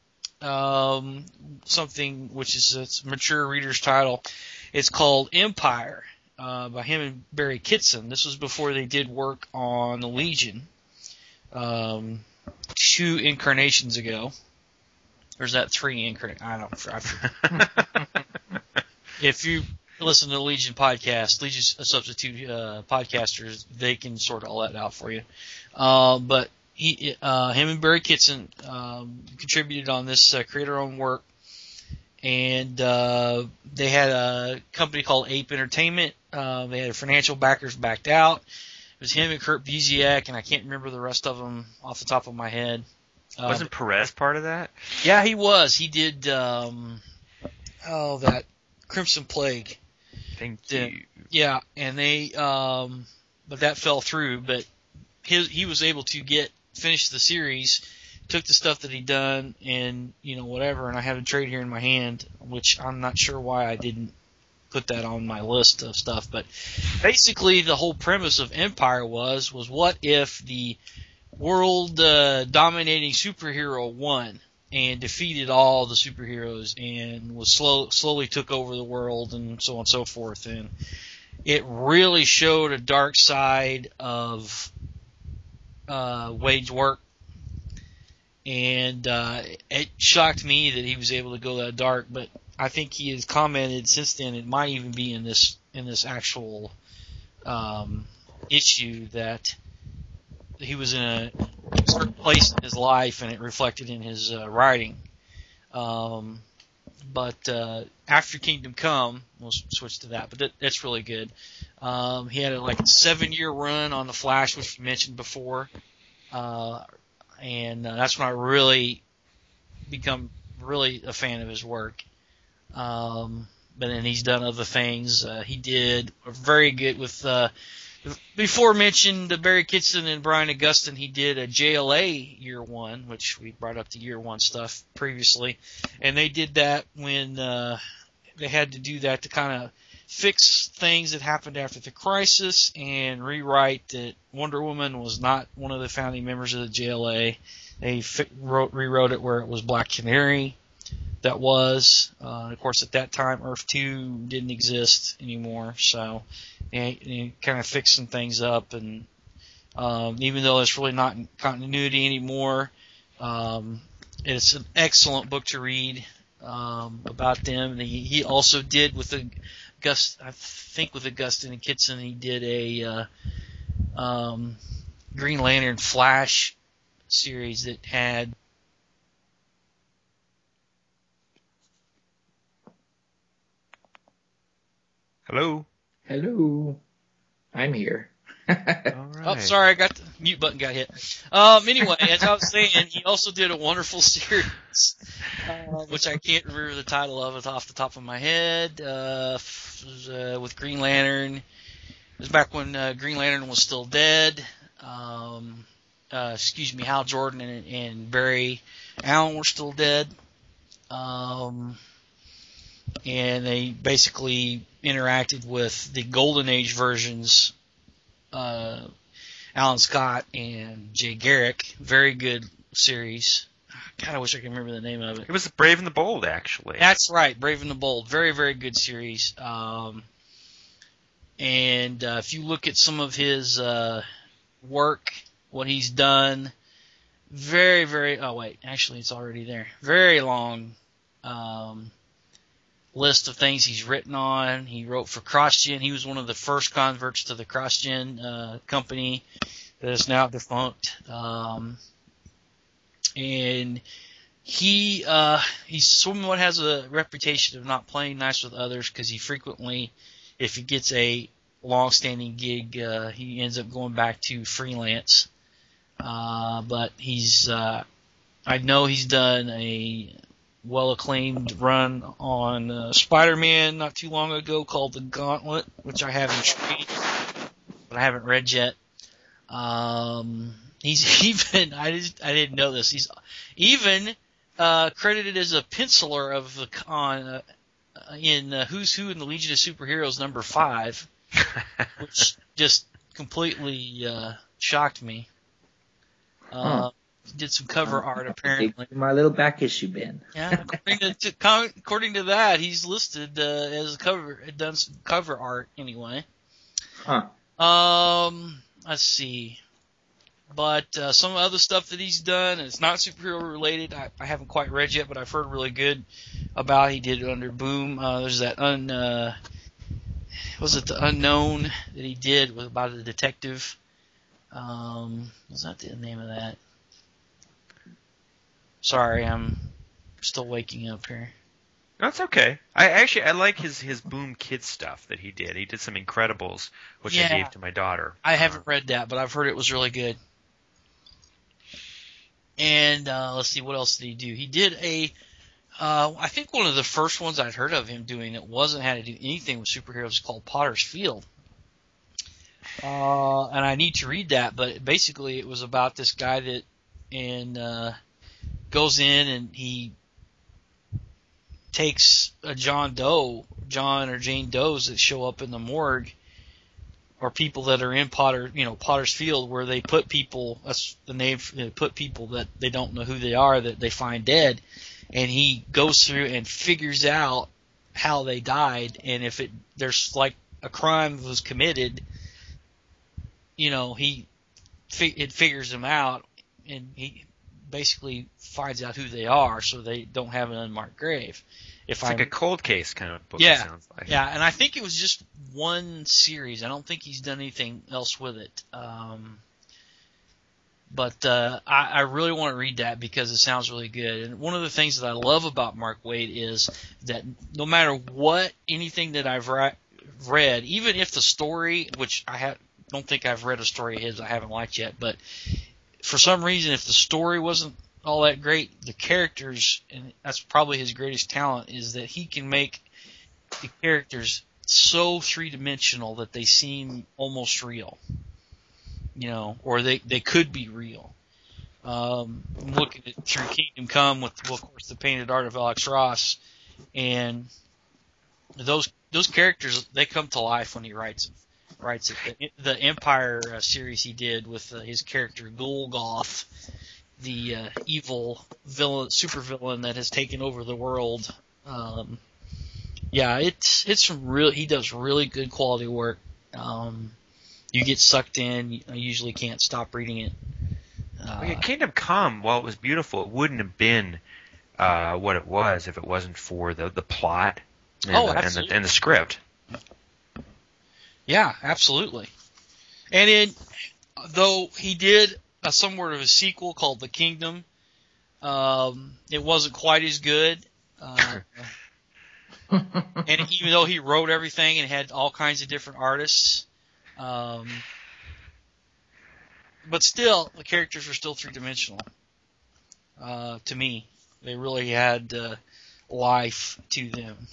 Speaker 1: Something which is a mature reader's title. It's called Empire, by him and Barry Kitson. This was before they did work on the Legion, 2 incarnations ago. Or is that 3 incarnations? I don't know. If you listen to the Legion podcast, Legion's a substitute podcasters, they can sort all that out for you. But him and Barry Kitson contributed on this creator-owned work, and they had a company called Ape Entertainment. They had financial backers backed out. It was him and Kurt Busiek, and I can't remember the rest of them off the top of my head.
Speaker 2: Wasn't Perez part of that?
Speaker 1: Yeah, he was. He did that Crimson Plague.
Speaker 2: Thank you.
Speaker 1: Yeah, and they but that fell through. But he was able to finish the series, took the stuff that he'd done, and whatever. And I have a trade here in my hand, which I'm not sure why I didn't put that on my list of stuff. But basically, the whole premise of Empire was what if the world dominating superhero won and defeated all the superheroes and was slowly took over the world and so on and so forth. And it really showed a dark side of wage work, and it shocked me that he was able to go that dark. But I think he has commented since then, it might even be in this actual issue, that he was in a certain place in his life, and it reflected in his writing. But after Kingdom Come, we'll switch to that. But that's really good. He had a 7-year run on the Flash, which you mentioned before, and that's when I really become really a fan of his work. But then he's done other things. He did very good with. Before mentioned Barry Kitson and Brian Augustyn, he did a JLA Year 1, which we brought up the Year 1 stuff previously, and they did that when they had to do that to kind of fix things that happened after the Crisis and rewrite that Wonder Woman was not one of the founding members of the JLA. They rewrote it where it was Black Canary. That was, of course, at that time, Earth 2 didn't exist anymore, so and kind of fixing things up. And even though it's really not in continuity anymore, it's an excellent book to read about them. And he also did with Augustyn and Kitson, he did a Green Lantern Flash series that had.
Speaker 2: Hello.
Speaker 3: I'm here.
Speaker 2: All right.
Speaker 1: Oh, sorry, I got the mute button got hit. Anyway, as I was saying, he also did a wonderful series, which I can't remember the title of it off the top of my head, with Green Lantern. It was back when Green Lantern was still dead. Hal Jordan and Barry Allen were still dead. And they basically interacted with the Golden Age versions, Alan Scott and Jay Garrick. Very good series. God, I wish I could remember the name of it.
Speaker 2: It was Brave and the Bold, actually.
Speaker 1: That's right, Brave and the Bold. Very, very good series. And if you look at some of his work, what he's done, very, very... Oh, wait, actually, it's already there. Very long list of things he's written on. He wrote for CrossGen. He was one of the first converts to the CrossGen company that is now defunct. And he somewhat has a reputation of not playing nice with others, because he frequently, if he gets a long-standing gig, he ends up going back to freelance. But I know he's done a well-acclaimed run on Spider-Man not too long ago called The Gauntlet, which I haven't read, but I haven't read yet. He's even I didn't know this. He's even credited as a penciler of the in Who's Who in the Legion of Superheroes #5, which just completely shocked me. Did some cover art apparently.
Speaker 3: My little back issue bin.
Speaker 1: Yeah, according to that, he's listed as done some cover art anyway. Let's see. But some other stuff that he's done, and it's not superhero related. I haven't quite read yet, but I've heard really good about. He did it under Boom. There's that was it the Unknown that he did with about a detective? Was that the name of that? Sorry, I'm still waking up here.
Speaker 2: That's okay. I like his Boom Kids stuff that he did. He did some Incredibles, which I gave to my daughter.
Speaker 1: I haven't read that, but I've heard it was really good. And let's see, what else did he do? He did I think one of the first ones I'd heard of him doing that wasn't had to do anything with superheroes called Potter's Field. And I need to read that, but basically it was about this guy that goes in and he takes a John or Jane Does that show up in the morgue, or people that are in Potter's Field, where they put people, that's the name, they put people that they don't know who they are, that they find dead, and he goes through and figures out how they died, and if there's like a crime was committed, it figures them out, and he basically finds out who they are, so they don't have an unmarked grave.
Speaker 2: It's like a cold case kind of book.
Speaker 1: Yeah,
Speaker 2: it sounds like.
Speaker 1: Yeah, and I think it was just one series. I don't think he's done anything else with it. But I really want to read that because it sounds really good. And one of the things that I love about Mark Waid is that no matter what, anything that I've read, even if the story, which don't think I've read a story of his I haven't liked yet, but for some reason, if the story wasn't all that great, the characters, and that's probably his greatest talent, is that he can make the characters so three-dimensional that they seem almost real, or they could be real. I'm looking at Through Kingdom Come with, of course, the painted art of Alex Ross, and those characters, they come to life when he writes it. The Empire series he did with his character Golgoth, the evil villain, supervillain that has taken over the world. It's he does really good quality work. You get sucked in. I usually can't stop reading it.
Speaker 2: Kingdom Come, while it was beautiful, it wouldn't have been what it was if it wasn't for the plot and the script.
Speaker 1: Yeah, absolutely. And though he did somewhat of a sequel called The Kingdom, it wasn't quite as good. And even though he wrote everything and had all kinds of different artists, but still, the characters were still three-dimensional. To me, they really had life to them.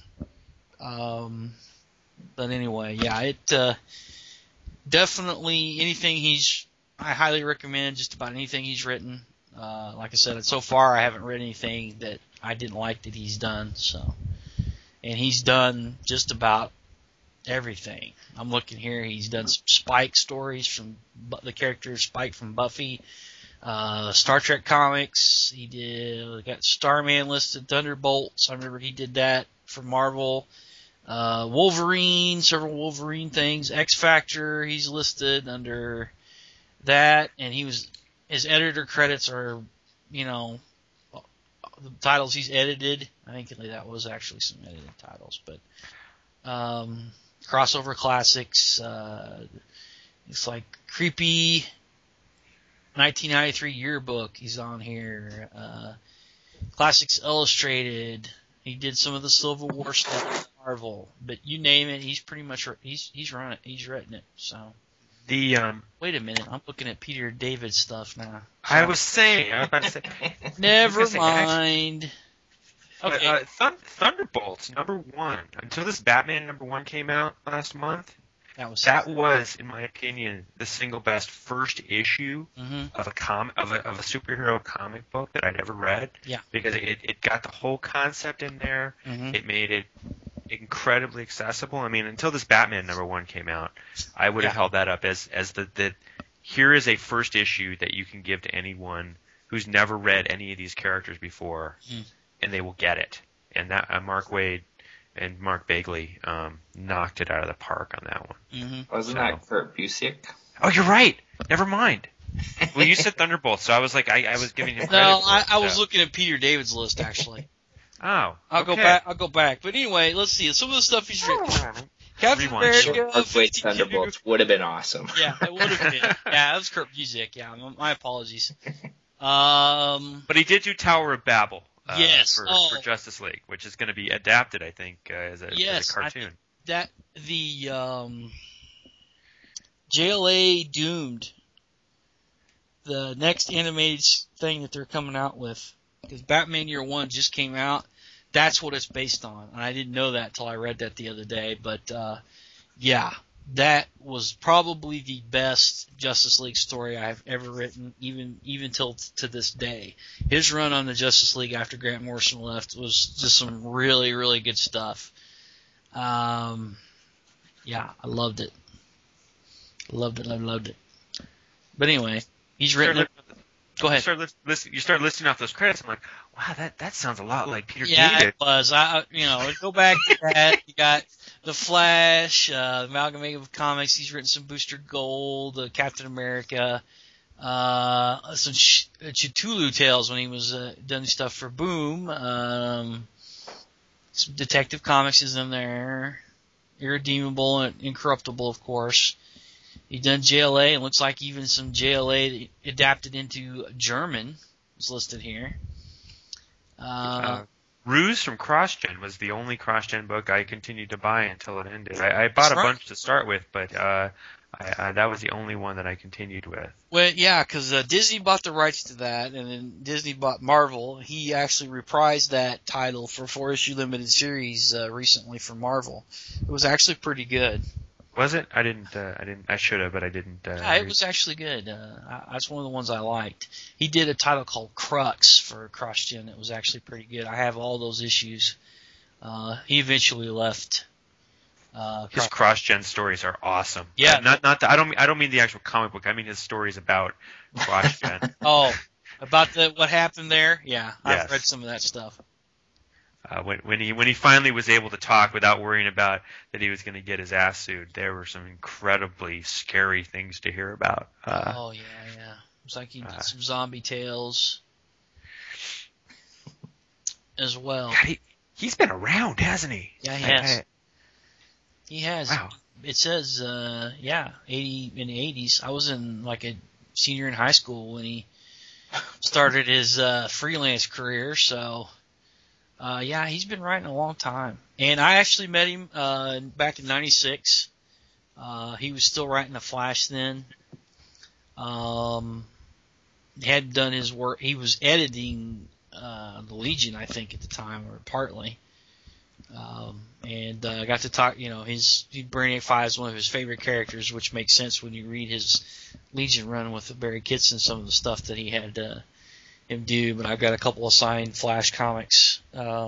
Speaker 1: But anyway, it definitely anything I highly recommend just about anything he's written. Like I said, so far I haven't read anything that I didn't like that he's done. And he's done just about everything. I'm looking here. He's done some Spike stories from the character Spike from Buffy, Star Trek comics. We got Starman listed, Thunderbolts. I remember he did that for Marvel. Wolverine, several Wolverine things. X Factor, he's listed under that, and his editor credits are, the titles he's edited. I think that was actually some edited titles, but Crossover Classics. It's like creepy 1993 yearbook. He's on here. Classics Illustrated. He did some of the Civil War stuff. Marvel, but you name it, he's pretty much he's run it. He's written it. So wait a minute, I'm looking at Peter David stuff now.
Speaker 2: I was about to say.
Speaker 1: Never mind.
Speaker 2: Okay. Thunderbolts #1. Until this Batman #1 came out last month, That was, in my opinion, the single best first issue of a superhero comic book that I'd ever read.
Speaker 1: Yeah.
Speaker 2: Because it got the whole concept in there. It made it incredibly accessible. I mean, until this Batman #1 came out, I would have held that up as the here is a first issue that you can give to anyone who's never read any of these characters before, and they will get it. And that Mark Waid and Mark Bagley knocked it out of the park on that one.
Speaker 3: Wasn't that Kurt Busiek?
Speaker 2: Oh, you're right. Never mind. Well, you said Thunderbolt, so I was like, I was giving him credit.
Speaker 1: No, I was looking at Peter David's list actually.
Speaker 2: Oh,
Speaker 1: I'll go back. But anyway, let's see some of the stuff he's written. Captain America,
Speaker 3: Mark Waid's Thunderbolts would have been awesome.
Speaker 1: Yeah, it would have been. Yeah, that was Kurt Busiek. Yeah, my apologies.
Speaker 2: But he did do Tower of Babel.
Speaker 1: Yes.
Speaker 2: For Justice League, which is going to be adapted, I think, as a cartoon.
Speaker 1: The JLA Doomed, the next animated thing that they're coming out with, because Batman Year One just came out. That's what it's based on, and I didn't know that until I read that the other day. But yeah, that was probably the best Justice League story I've ever written, even till to this day. His run on the Justice League after Grant Morrison left was just some really, really good stuff. Yeah, I loved it. Loved it. But anyway, he's written. Go ahead.
Speaker 2: You start listing off those credits. I'm like, wow, that sounds a lot like Peter David.
Speaker 1: Yeah, it was. Go back to that. You got The Flash, Amalgamated of Comics. He's written some Booster Gold, Captain America, some Cthulhu Tales when he was done stuff for Boom. Some Detective Comics is in there. Irredeemable and Incorruptible, of course. He done JLA, and looks like even some JLA adapted into German is listed here.
Speaker 2: Ruse from CrossGen was the only CrossGen book I continued to buy until it ended. I bought a bunch to start with, but that was the only one that I continued with.
Speaker 1: Well, yeah, because Disney bought the rights to that, and then Disney bought Marvel. He actually reprised that title for 4-issue limited series recently for Marvel. It was actually pretty good.
Speaker 2: Was it? I didn't. I should have, but I didn't.
Speaker 1: Yeah, it was actually good. That's one of the ones I liked. He did a title called Crux for CrossGen. It was actually pretty good. I have all those issues. He eventually left.
Speaker 2: His CrossGen stories are awesome.
Speaker 1: Yeah.
Speaker 2: Not. I don't mean the actual comic book. I mean his stories about CrossGen.
Speaker 1: Oh, about what happened there? Yeah,
Speaker 2: yes.
Speaker 1: I've read some of that stuff.
Speaker 2: When he finally was able to talk without worrying about that he was going to get his ass sued, there were some incredibly scary things to hear about.
Speaker 1: Yeah. It's like he did some zombie tales as well.
Speaker 2: God, he's been around, hasn't he?
Speaker 1: Yeah, he has. He has.
Speaker 2: Wow.
Speaker 1: It says, 80 in the 80s. I was in like a senior in high school when he started his freelance career, so. Yeah, he's been writing a long time. And I actually met him back in '96. He was still writing The Flash then. He hadn't done his work. He was editing The Legion, I think, at the time, or partly. And I got to talk, Brainiac 5 is one of his favorite characters, which makes sense when you read his Legion run with Barry Kitson, some of the stuff that he had him do, but I've got a couple of signed Flash comics.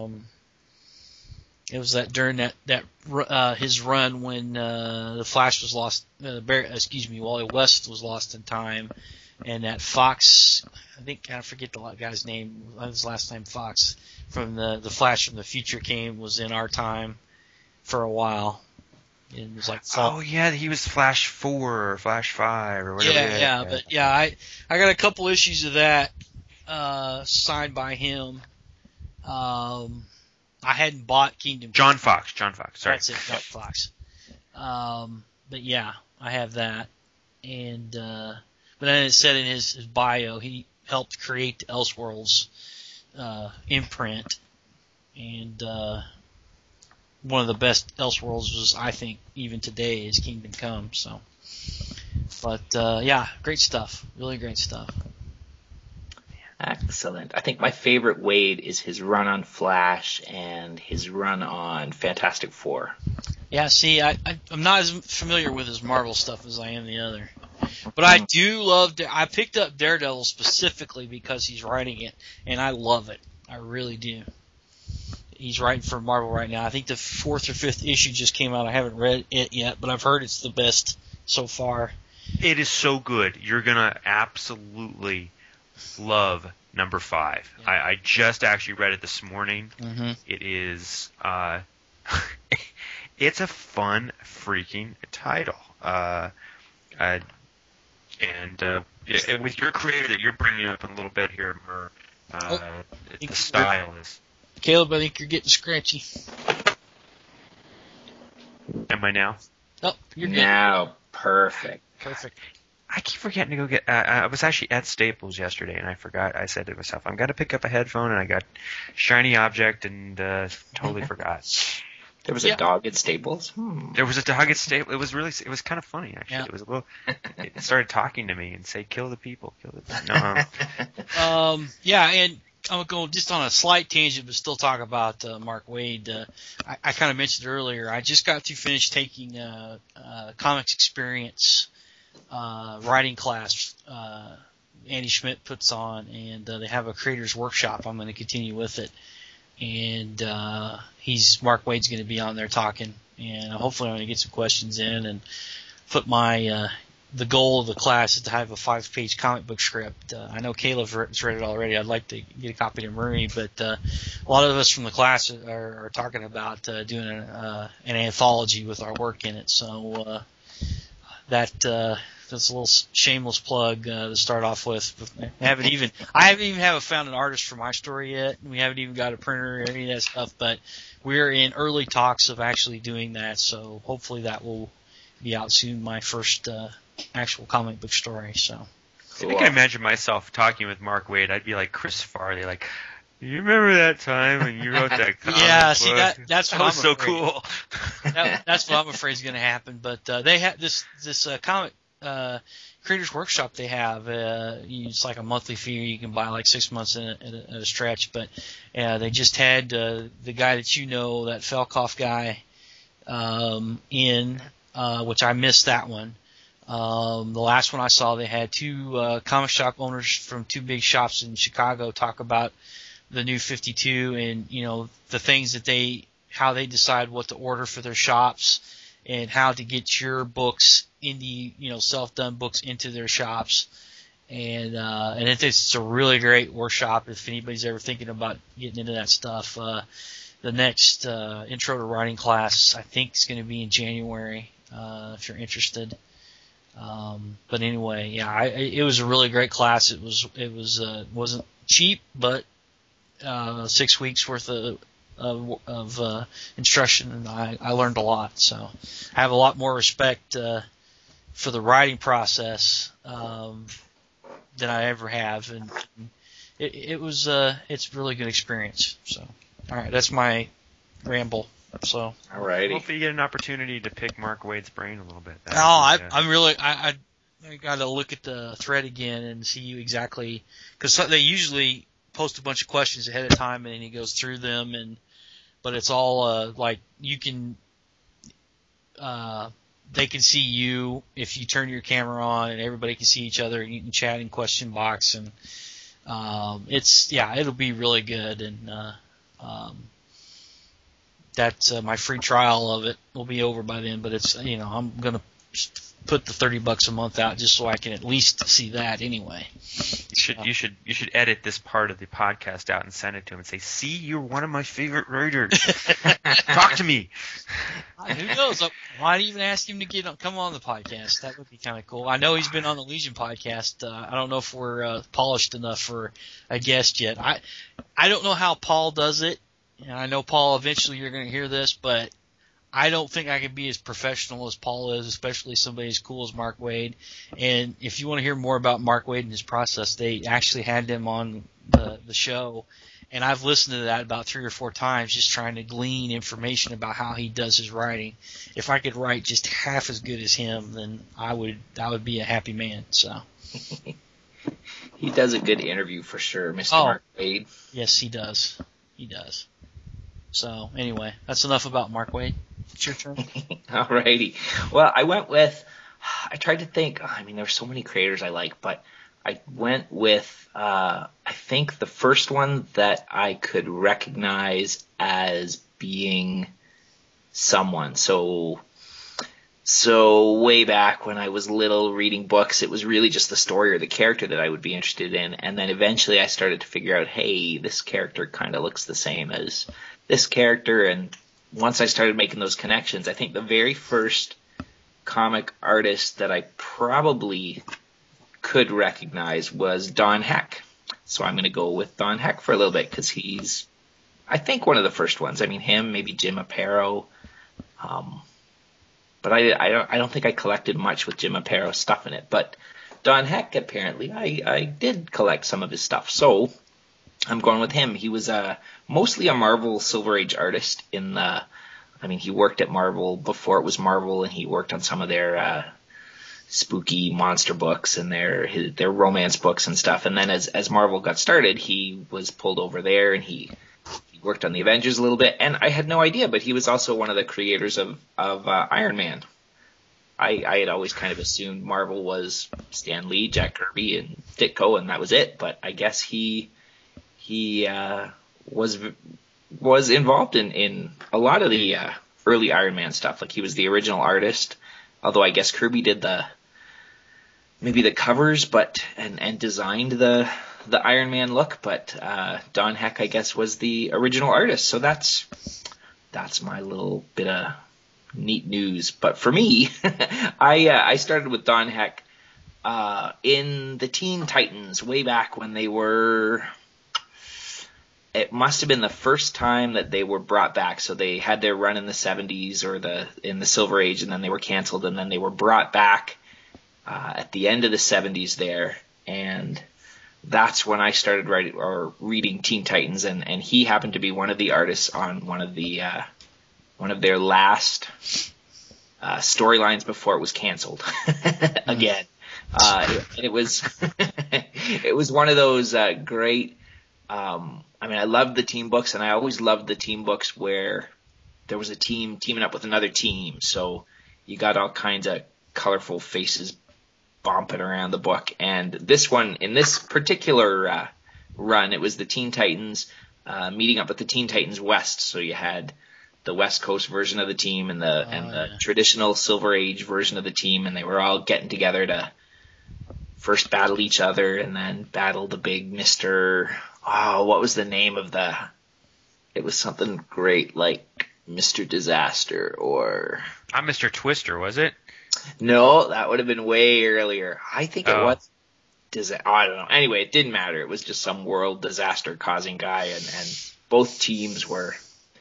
Speaker 1: It was during his run when the Flash was lost. Wally West was lost in time, and that Fox, I forget the guy's name. His last name Fox from the Flash from the Future was in our time for a while. It was like
Speaker 2: he was Flash 4 or Flash 5 or whatever.
Speaker 1: But I got a couple issues of that. Signed by him. I hadn't bought Kingdom.
Speaker 2: John Fox. Sorry.
Speaker 1: That's it, John Fox. But yeah, I have that. And but then it said in his bio he helped create Elseworlds imprint, and one of the best Elseworlds was, I think, even today is Kingdom Come. So, but great stuff. Really great stuff.
Speaker 3: Excellent. I think my favorite Waid is his run on Flash and his run on Fantastic Four.
Speaker 1: Yeah, see, I'm not as familiar with his Marvel stuff as I am the other. But I do love, I picked up Daredevil specifically because he's writing it, and I love it. I really do. He's writing for Marvel right now. I think the 4th or 5th issue just came out. I haven't read it yet, but I've heard it's the best so far.
Speaker 2: It is so good. You're going to absolutely love number 5. Yeah. I just actually read it this morning.
Speaker 1: Mm-hmm.
Speaker 2: It is... it's a fun freaking title. And with your creator that you're bringing up in a little bit here, Mur, the style is...
Speaker 1: Caleb, I think you're getting scratchy.
Speaker 2: Am I now?
Speaker 1: Oh, you're good.
Speaker 3: Now, perfect.
Speaker 2: I keep forgetting to go get... I was actually at Staples yesterday, and I forgot. I said to myself, I'm going to pick up a headphone, and I got shiny object and totally forgot.
Speaker 3: There was a dog at Staples?
Speaker 2: There was a dog at Staples. It was kind of funny, actually.
Speaker 1: Yeah.
Speaker 2: It was a little... It started talking to me and say, kill the people, kill the people. No.
Speaker 1: Yeah, and I'm going to go just on a slight tangent, but still talk about Mark Waid. I kind of mentioned earlier, I just got to finish taking Comics Experience writing class Andy Schmidt puts on, and they have a creators workshop. I'm going to continue with it. And Mark Waid's going to be on there talking, and hopefully I'm going to get some questions in and put my the goal of the class is to have a 5-page comic book script. I know Caleb's read it already. I'd like to get a copy to Murray, but a lot of us from the class are talking about doing an anthology with our work in it. So that's a little shameless plug to start off with. I haven't even found an artist for my story yet. We haven't even got a printer or any of that stuff, but we're in early talks of actually doing that. So hopefully that will be out soon. My first actual comic book story. So
Speaker 2: cool. I can imagine myself talking with Mark Waid. I'd be like Chris Farley, like, you remember that time when you wrote that comic
Speaker 1: Yeah,
Speaker 2: book?
Speaker 1: see that's what
Speaker 2: that was
Speaker 1: I'm
Speaker 2: so
Speaker 1: afraid.
Speaker 2: cool.
Speaker 1: That's what I'm afraid is going to happen. But they have this comic creators workshop. They have it's like a monthly fee. You can buy like 6 months in at a stretch. But they just had the guy that that Felkoff guy, in which I missed that one. The last one I saw, they had 2 comic shop owners from 2 big shops in Chicago talk about the new 52 and the things that how they decide what to order for their shops and how to get your books indie self-done books into their shops. And it's a really great workshop if anybody's ever thinking about getting into that stuff. The next intro to writing class I think is going to be in January if you're interested. But anyway, yeah, it was a really great class. It wasn't cheap, but 6 weeks worth of instruction, and I learned a lot. So I have a lot more respect for the writing process than I ever have, and it's a really good experience. So all right, that's my ramble. So
Speaker 3: alrighty.
Speaker 2: Hopefully you get an opportunity to pick Mark Waid's brain a little bit.
Speaker 1: I got to look at the thread again and see exactly, because they usually post a bunch of questions ahead of time and he goes through them, but it's all like you can they can see you if you turn your camera on, and everybody can see each other, and you can chat in question box, and it'll be really good. And that's my free trial of it will be over by then, but it's I'm gonna put the $30 a month out just so I can at least see that anyway.
Speaker 2: You should edit this part of the podcast out and send it to him and say, "See, you're one of my favorite writers. Talk to me."
Speaker 1: Who knows? I might even ask him to come on the podcast. That would be kind of cool. I know he's been on the Legion podcast. I don't know if we're polished enough for a guest yet. I don't know how Paul does it. And I know, Paul, eventually you're going to hear this, but I don't think I can be as professional as Paul is, especially somebody as cool as Mark Waid. And if you want to hear more about Mark Waid and his process, they actually had him on the show. And I've listened to that about 3 or 4 times, just trying to glean information about how he does his writing. If I could write just half as good as him, then I would be a happy man. So
Speaker 3: he does a good interview for sure, Mr. Mark Waid.
Speaker 1: Yes, he does. He does. So anyway, that's enough about Mark Waid. It's your turn.
Speaker 3: Alrighty. Well, I tried to think, I mean, there's so many creators I like, but I went with, I think the first one that I could recognize as being someone. So way back when I was little reading books, it was really just the story or the character that I would be interested in. And then eventually I started to figure out, hey, this character kind of looks the same as this character. And once I started making those connections, I think the very first comic artist that I probably could recognize was Don Heck. So I'm going to go with Don Heck for a little bit because he's, I think, one of the first ones. I mean, him, maybe Jim Aparo. But I don't think I collected much with Jim Aparo stuff in it. But Don Heck, apparently, I did collect some of his stuff. So I'm going with him. He was mostly a Marvel Silver Age artist he worked at Marvel before it was Marvel, and he worked on some of their spooky monster books and their romance books and stuff. And then as Marvel got started, he was pulled over there, and he worked on the Avengers a little bit. And I had no idea, but he was also one of the creators of Iron Man. I had always kind of assumed Marvel was Stan Lee, Jack Kirby, and Ditko, and that was it. But I guess he was involved in a lot of the early Iron Man stuff. Like, he was the original artist, although I guess Kirby did maybe the covers, and designed the Iron Man look. But Don Heck, I guess, was the original artist. So that's my little bit of neat news. But for me, I started with Don Heck in the Teen Titans way back when they were. It must have been the first time that they were brought back. So they had their run in the 70s or in the Silver Age, and then they were canceled, and then they were brought back at the end of the 70s there. And that's when I started reading Teen Titans, and he happened to be one of the artists on one of their last storylines before it was canceled again. It was it was one of those great. I loved the team books, and I always loved the team books where there was a team teaming up with another team. So you got all kinds of colorful faces bumping around the book. And this one, in this particular run, it was the Teen Titans meeting up with the Teen Titans West. So you had the West Coast version of the team and the traditional Silver Age version of the team, and they were all getting together to first battle each other and then battle the big Mr. Oh, what was the name of it was something great like Mr. Disaster or...
Speaker 2: Not Mr. Twister, was it?
Speaker 3: No, that would have been way earlier. I think it was... I don't know. Anyway, it didn't matter. It was just some world disaster causing guy, and both teams were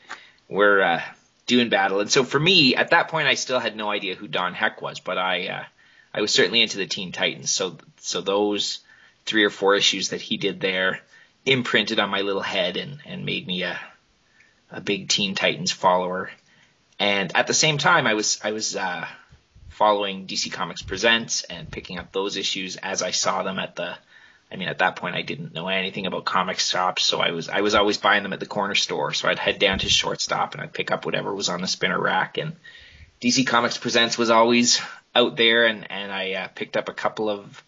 Speaker 3: doing battle. And so for me, at that point, I still had no idea who Don Heck was, but I was certainly into the Teen Titans. So those 3 or 4 issues that he did there imprinted on my little head and made me a big Teen Titans follower. And at the same time, I was following DC Comics Presents and picking up those issues as I saw them at that point I didn't know anything about comic shops, so I was always buying them at the corner store. So I'd head down to Shortstop and I'd pick up whatever was on the spinner rack, and DC Comics Presents was always out there, and I picked up a couple of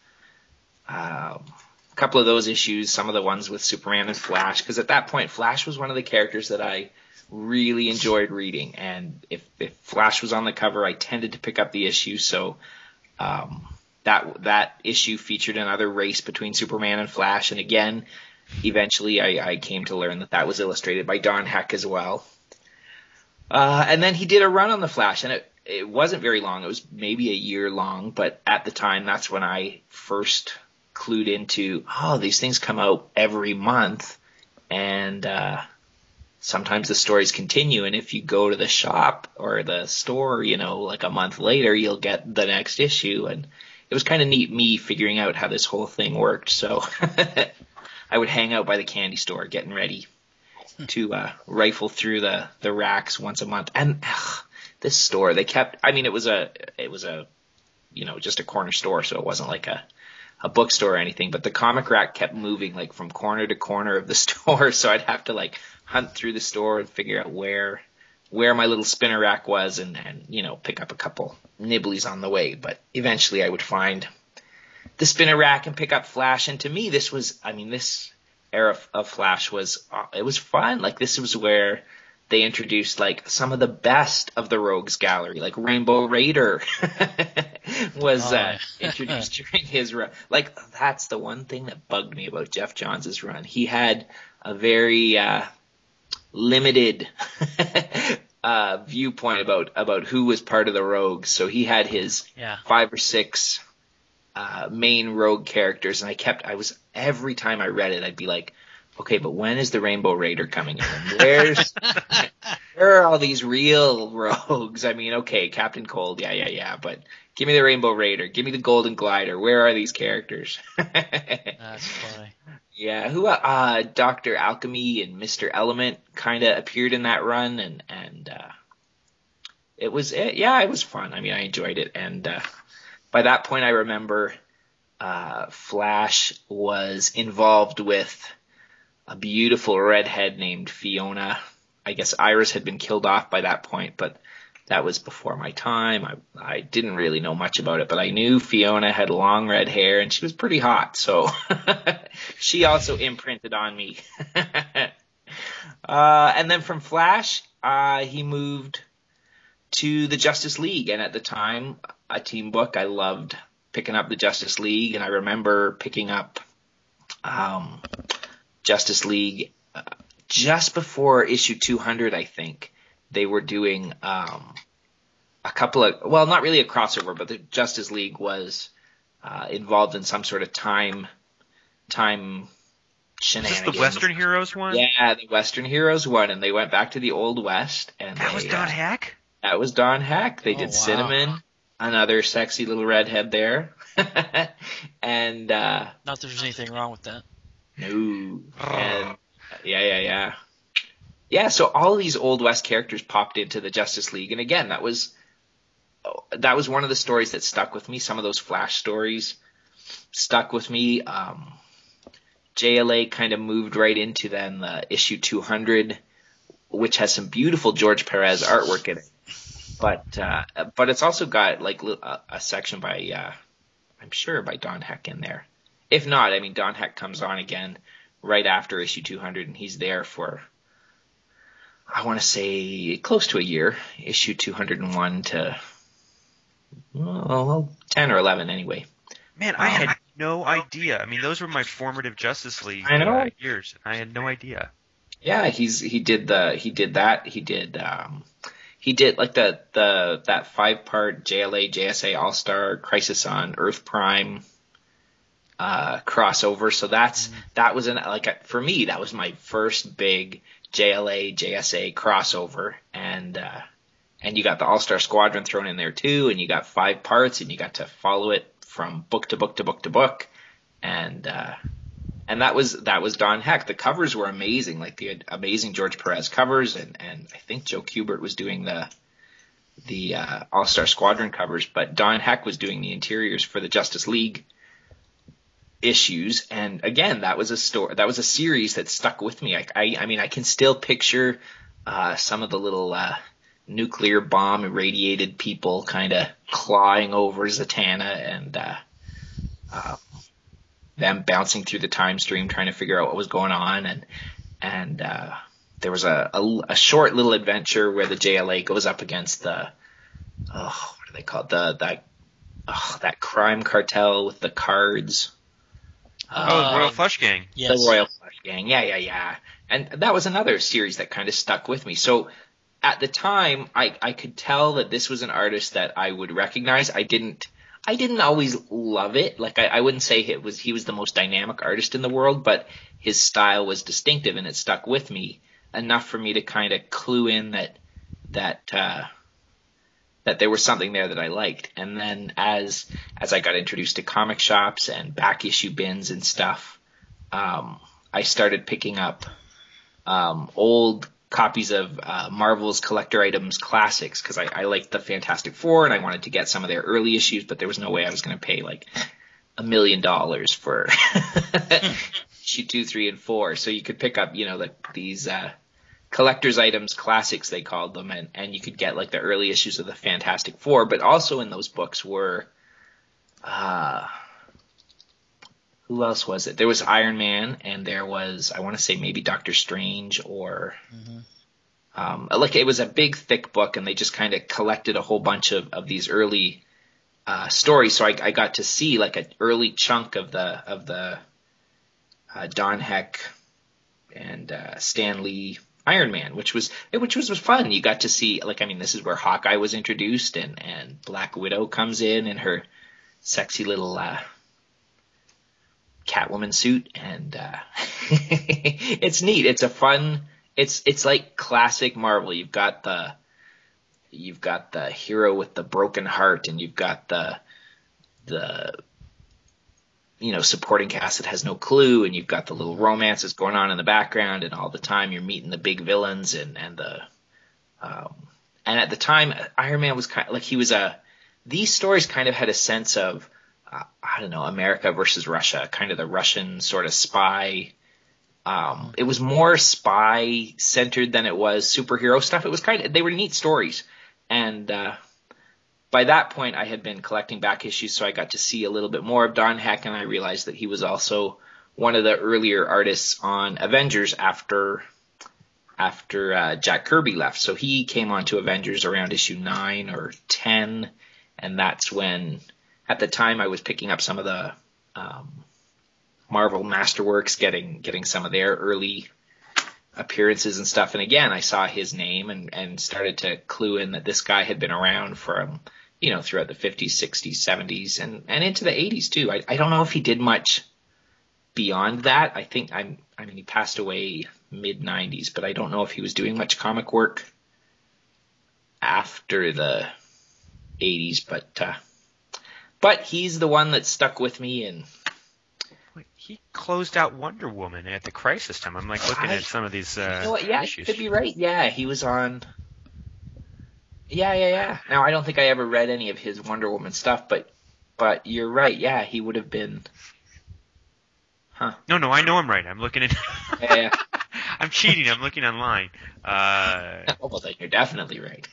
Speaker 3: those issues, some of the ones with Superman and Flash, because at that point Flash was one of the characters that I really enjoyed reading, and if Flash was on the cover, I tended to pick up the issue. So that issue featured another race between Superman and Flash, and again, eventually I came to learn that was illustrated by Don Heck as well. And then he did a run on the Flash, and it wasn't very long. It was maybe a year long, but at the time, that's when I first clued into, these things come out every month, and sometimes the stories continue, and if you go to the shop or the store, like a month later, you'll get the next issue. And it was kind of neat, me figuring out how this whole thing worked. So I would hang out by the candy store getting ready to rifle through the racks once a month. And this store, they kept, it was a just a corner store, so it wasn't like a bookstore or anything, but the comic rack kept moving like from corner to corner of the store, so I'd have to like hunt through the store and figure out where where my little spinner rack was and pick up a couple nibblies on the way. But eventually I would find the spinner rack and pick up Flash. And to me, this era of Flash it was fun. Like, this was where they introduced like some of the best of the Rogues Gallery, like Rainbow Raider was introduced during his run. Like, that's the one thing that bugged me about Geoff Johns' run. He had a very limited viewpoint about who was part of the Rogues. So he had his 5 or 6 main Rogue characters, and every time I read it, I'd be like, okay, but when is the Rainbow Raider coming in? Where are all these real rogues? I mean, okay, Captain Cold, yeah, but give me the Rainbow Raider. Give me the Golden Glider. Where are these characters?
Speaker 1: That's funny.
Speaker 3: Yeah, Dr. Alchemy and Mr. Element kind of appeared in that run, and it was fun. I mean, I enjoyed it, and by that point, I remember Flash was involved with a beautiful redhead named Fiona. I guess Iris had been killed off by that point, but that was before my time. I didn't really know much about it, but I knew Fiona had long red hair and she was pretty hot, so she also imprinted on me. And then from Flash, he moved to the Justice League, and at the time, a team book, I loved picking up the Justice League, and I remember picking up Justice League just before issue 200, I think. They were doing a couple of, well, not really a crossover, but the Justice League was involved in some sort of time shenanigans.
Speaker 2: Is this the Western Heroes one?
Speaker 3: Yeah, the Western Heroes one, and they went back to the Old West. And
Speaker 2: that was Don Heck?
Speaker 3: That was Don Heck. They did Cinnamon, another sexy little redhead there. And
Speaker 1: not that there's anything wrong with that.
Speaker 3: No. And, yeah. Yeah, so all of these Old West characters popped into the Justice League, and again, that was one of the stories that stuck with me. Some of those Flash stories stuck with me. JLA kind of moved right into then the issue 200, which has some beautiful George Perez artwork in it. But it's also got like a section by I'm sure by Don Heck in there. If not, I mean, Don Heck comes on again right after issue 200, and he's there for, I want to say, close to a year, issue 201 to 10 or 11 anyway.
Speaker 2: Man, I had no idea. I mean, those were my formative Justice League years. I had no idea.
Speaker 3: Yeah, he did that. He did like that 5-part JLA JSA All-Star Crisis on Earth Prime crossover. So that was for me, that was my first big JLA JSA crossover, and you got the All-Star Squadron thrown in there too, and you got 5 parts, and you got to follow it from book to book to book to book, and that was Don Heck. The covers were amazing, like the amazing George Perez covers, and I think Joe Kubert was doing the All-Star Squadron covers, but Don Heck was doing the interiors for the Justice League issues. And again, that was a series that stuck with me. I mean, I can still picture some of the little nuclear bomb irradiated people kind of clawing over Zatanna, and them bouncing through the time stream trying to figure out what was going on, and there was a short little adventure where the JLA goes up against the what do they call it, that crime cartel with the cards.
Speaker 2: Royal Flush Gang.
Speaker 1: Yes.
Speaker 3: The Royal Flush Gang. Yeah. And that was another series that kind of stuck with me. So at the time, I could tell that this was an artist that I would recognize. I didn't always love it. Like, I wouldn't say he was the most dynamic artist in the world, but his style was distinctive and it stuck with me enough for me to kind of clue in that there was something there that I liked. And then as I got introduced to comic shops and back issue bins and stuff, I started picking up old copies of Marvel's Collector Items Classics, because I liked the Fantastic Four and I wanted to get some of their early issues, but there was no way I was going to pay like $1 million for issue 2, 3, and 4. So you could pick up, these collector's items, classics they called them, and you could get like the early issues of the Fantastic Four, but also in those books were, who else was it? There was Iron Man, and there was, I want to say maybe Doctor Strange, or like it was a big thick book, and they just kind of collected a whole bunch of these early stories. So I got to see like an early chunk of the Don Heck and Stan Lee Iron Man, which was fun. You got to see, like, I mean, this is where Hawkeye was introduced, and Black Widow comes in her sexy little Catwoman suit, and it's neat. It's a fun. It's like classic Marvel. You've got the hero with the broken heart, and you've got the supporting cast that has no clue, and you've got the little romances going on in the background, and all the time you're meeting the big villains, and at the time Iron Man was kind of like these stories kind of had a sense of I don't know, America versus Russia, kind of the Russian sort of spy. It was more spy centered than it was superhero stuff. It was they were neat stories. And by that point, I had been collecting back issues, so I got to see a little bit more of Don Heck, and I realized that he was also one of the earlier artists on Avengers after Jack Kirby left. So he came on to Avengers around issue 9 or 10, and that's when, at the time, I was picking up some of the Marvel Masterworks, getting some of their early appearances and stuff. And again, I saw his name and started to clue in that this guy had been around from, throughout the 50s, 60s, 70s, and into the 80s too. I don't know if he did much beyond that. I think, he passed away mid 90s, but I don't know if he was doing much comic work after the 80s, but he's the one that stuck with me. And
Speaker 2: he closed out Wonder Woman at the Crisis time. I'm like looking at some of these issues.
Speaker 3: You could be right. Yeah, he was on. Yeah. Now, I don't think I ever read any of his Wonder Woman stuff, but you're right. Yeah, he would have been. Huh.
Speaker 2: No, I know I'm right. I'm looking at.
Speaker 3: Yeah.
Speaker 2: I'm cheating. I'm looking online.
Speaker 3: Well, then you're definitely right.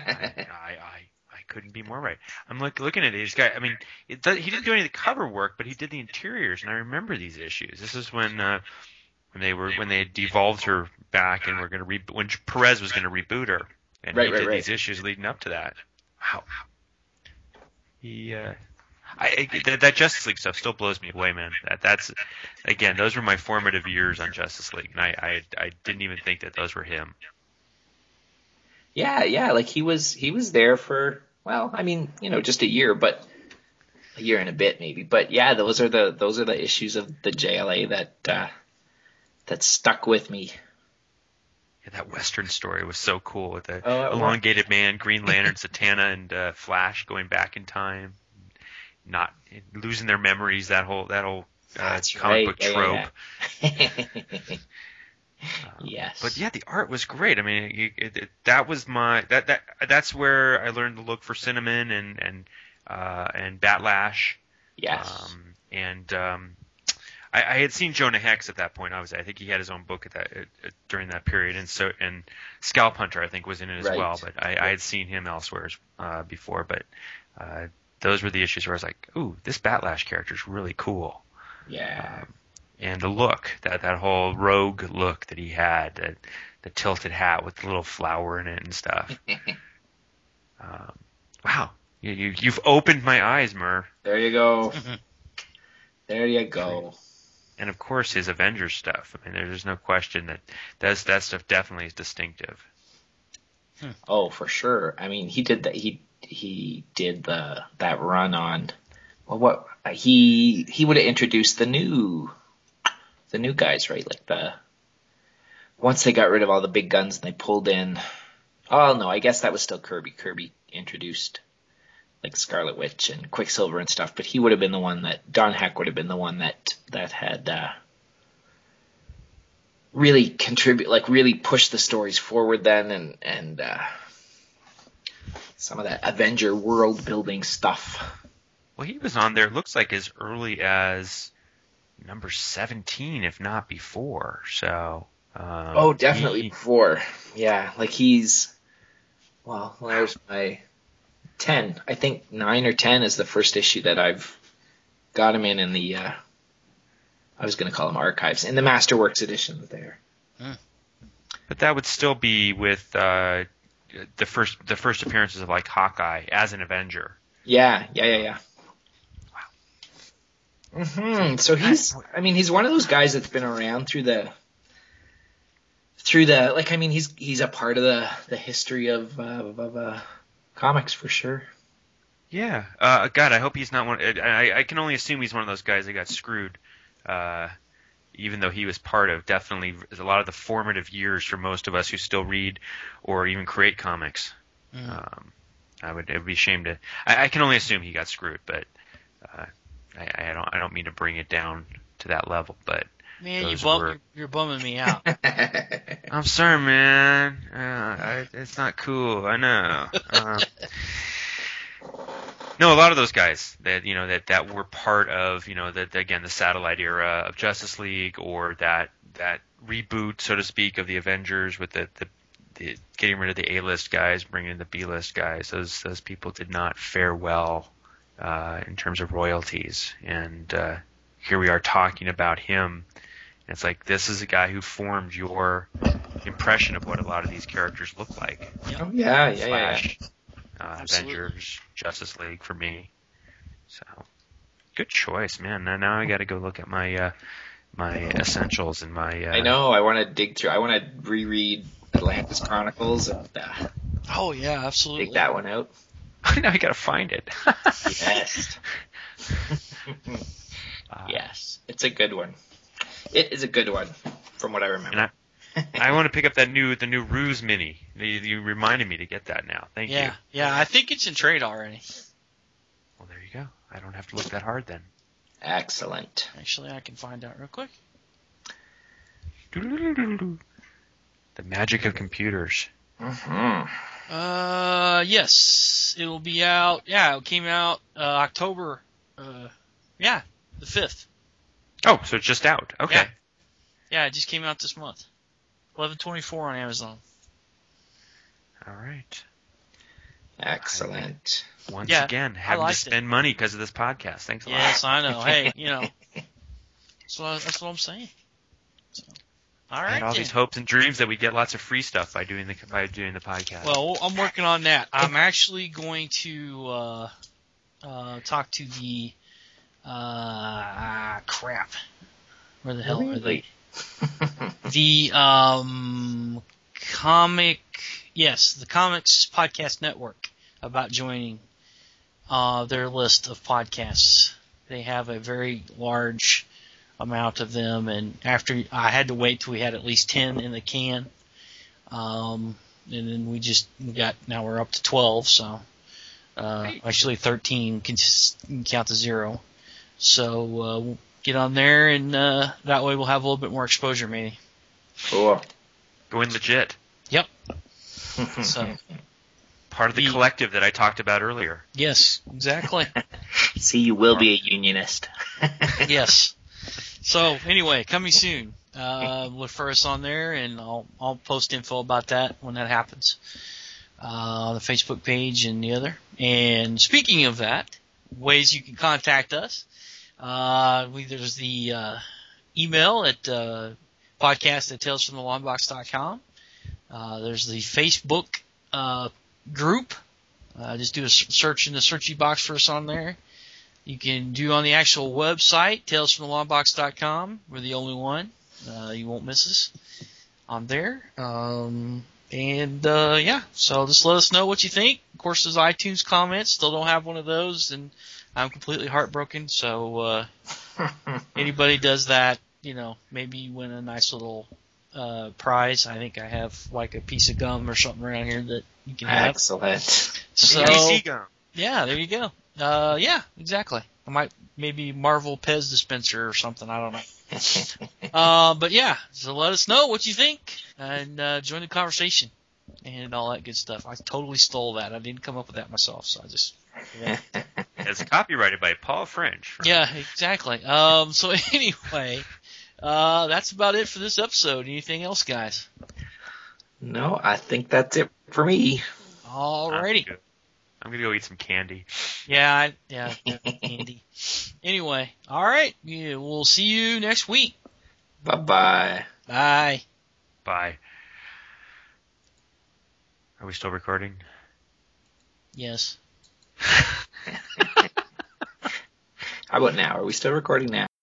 Speaker 2: I couldn't be more right. I'm looking at this guy. I mean, he didn't do any of the cover work, but he did the interiors, and I remember these issues. This is when they had devolved her back, and when Perez was going to reboot her, and he did these issues leading up to that. Wow. That Justice League stuff still blows me away, man. That's again, those were my formative years on Justice League, and I didn't even think that those were him.
Speaker 3: Yeah, like he was there for, well, I mean, just a year, but a year and a bit maybe. But yeah, those are the issues of the JLA that stuck with me.
Speaker 2: Yeah, that Western story was so cool with the elongated man, Green Lantern, Zatanna, and Flash going back in time, not losing their memories. That whole comic book trope.
Speaker 3: Yeah. Yes.
Speaker 2: But yeah, the art was great. I mean, that was that's where I learned to look for Cinnamon and Batlash.
Speaker 3: Yes.
Speaker 2: I had seen Jonah Hex at that point. I think he had his own book during that period, and Scalp Hunter I think was in it as well. But I had seen him elsewhere before. But those were the issues where I was like, "Ooh, this Batlash character is really cool."
Speaker 3: Yeah.
Speaker 2: And the look, that whole rogue look that he had, the tilted hat with the little flower in it and stuff. Wow, you've opened my eyes, Mur.
Speaker 3: There you go. There you go.
Speaker 2: And of course, his Avengers stuff. I mean, there's no question that stuff definitely is distinctive.
Speaker 3: Oh, for sure. I mean, he did that. He did that run on. Well, what he would have introduced the new guys, right? Like once they got rid of all the big guns and they pulled in. Oh no, I guess that was still Kirby. Kirby introduced like Scarlet Witch and Quicksilver and stuff, but he would have been the one Don Heck would have been the one that had really contribute, like really push the stories forward then, and some of that Avenger world building stuff.
Speaker 2: Well, he was on there. Looks like as early as number 17, if not before. So
Speaker 3: Definitely before. Yeah, like he's, well, there's my 10. I think 9 or 10 is the first issue that I've got him in the, I was going to call them archives, in the Masterworks edition there.
Speaker 2: But that would still be with the first appearances of like Hawkeye as an Avenger.
Speaker 3: Yeah. Wow. So he's one of those guys that's been around through the like, I mean, he's a part of the history of comics for sure.
Speaker 2: Yeah. God, I hope he's not one. I can only assume he's one of those guys that got screwed. Even though he was part of definitely a lot of the formative years for most of us who still read or even create comics. It would be a shame to. I can only assume he got screwed, but I don't mean to bring it down to that level. But
Speaker 1: man, you're bumming me out.
Speaker 2: I'm sorry, man. It's not cool. I know. No, a lot of those guys that were part of the satellite era of Justice League, or that reboot, so to speak, of the Avengers with the getting rid of the A-list guys, bringing in the B-list guys. Those people did not fare well in terms of royalties, and here we are talking about him. And it's like, this is a guy who formed your impression of what a lot of these characters look like.
Speaker 3: Oh, yeah.
Speaker 2: Flash, Avengers, Justice League for me. So, good choice, man. Now I got to go look at my essentials and my.
Speaker 3: I know. I want to dig through. I want to reread Atlantis Chronicles and.
Speaker 1: Oh yeah, absolutely.
Speaker 3: Dig that one out.
Speaker 2: Now I got to find it.
Speaker 3: Yes. Yes, it's a good one. It is a good one, from what I remember.
Speaker 2: I want to pick up the new Ruse Mini. You reminded me to get that now. Thank you.
Speaker 1: Yeah, I think it's in trade already.
Speaker 2: Well, there you go. I don't have to look that hard then.
Speaker 3: Excellent.
Speaker 1: Actually, I can find out real quick.
Speaker 2: The magic of computers.
Speaker 1: Yes, it will be out. Yeah, it came out October. The 5th.
Speaker 2: Oh, so it's just out. Okay.
Speaker 1: Yeah, it just came out this month. 11/24 on Amazon.
Speaker 2: All right.
Speaker 3: Excellent.
Speaker 2: Once again, having to spend money because of this podcast. Thanks a lot.
Speaker 1: Yes, I know. Hey, that's what I'm saying. So, all right.
Speaker 2: I had all these hopes and dreams that we get lots of free stuff by doing the podcast.
Speaker 1: Well, I'm working on that. I'm actually going to talk to the crap. Where the hell are they? The the Comics Podcast Network, about joining their list of podcasts. They have a very large amount of them, and after I had to wait till we had at least 10 in the can, and then now we're up to 12, so actually 13, can count to 0. So we'll get on there, and that way we'll have a little bit more exposure, maybe.
Speaker 3: Cool.
Speaker 2: Going legit.
Speaker 1: Yep. So
Speaker 2: part of the collective that I talked about earlier.
Speaker 1: Yes, exactly.
Speaker 3: See, you will be a unionist.
Speaker 1: Yes. So anyway, coming soon. Look for us on there, and I'll post info about that when that happens. On the Facebook page and the other. And speaking of that, ways you can contact us. There's the email at podcast@talesfromthelongbox.com. There's the Facebook group. Just do a search in the searchy box for us on there. You can do on the actual website, talesfromthelongbox.com. We're the only one. You won't miss us on there. So just let us know what you think. Of course, there's iTunes comments. Still don't have one of those, and I'm completely heartbroken. So anybody does that, maybe you win a nice little prize. I think I have like a piece of gum or something around here that you can have.
Speaker 3: Excellent.
Speaker 1: So
Speaker 2: PC gum.
Speaker 1: Yeah, there you go. Yeah, exactly. I might maybe Marvel Pez dispenser or something. I don't know. But yeah, so let us know what you think and join the conversation and all that good stuff. I totally stole that. I didn't come up with that myself, so I just. Yeah.
Speaker 2: It's copyrighted by Paul French.
Speaker 1: Yeah, exactly. So anyway, That's about it for this episode. Anything else, guys?
Speaker 3: No, I think that's it for me.
Speaker 1: Alrighty.
Speaker 2: I'm gonna go eat some candy.
Speaker 1: Yeah, candy. Anyway, all right. Yeah, we'll see you next week.
Speaker 3: Bye-bye.
Speaker 1: Bye.
Speaker 2: Bye. Are we still recording?
Speaker 1: Yes.
Speaker 3: How about now? Are we still recording now?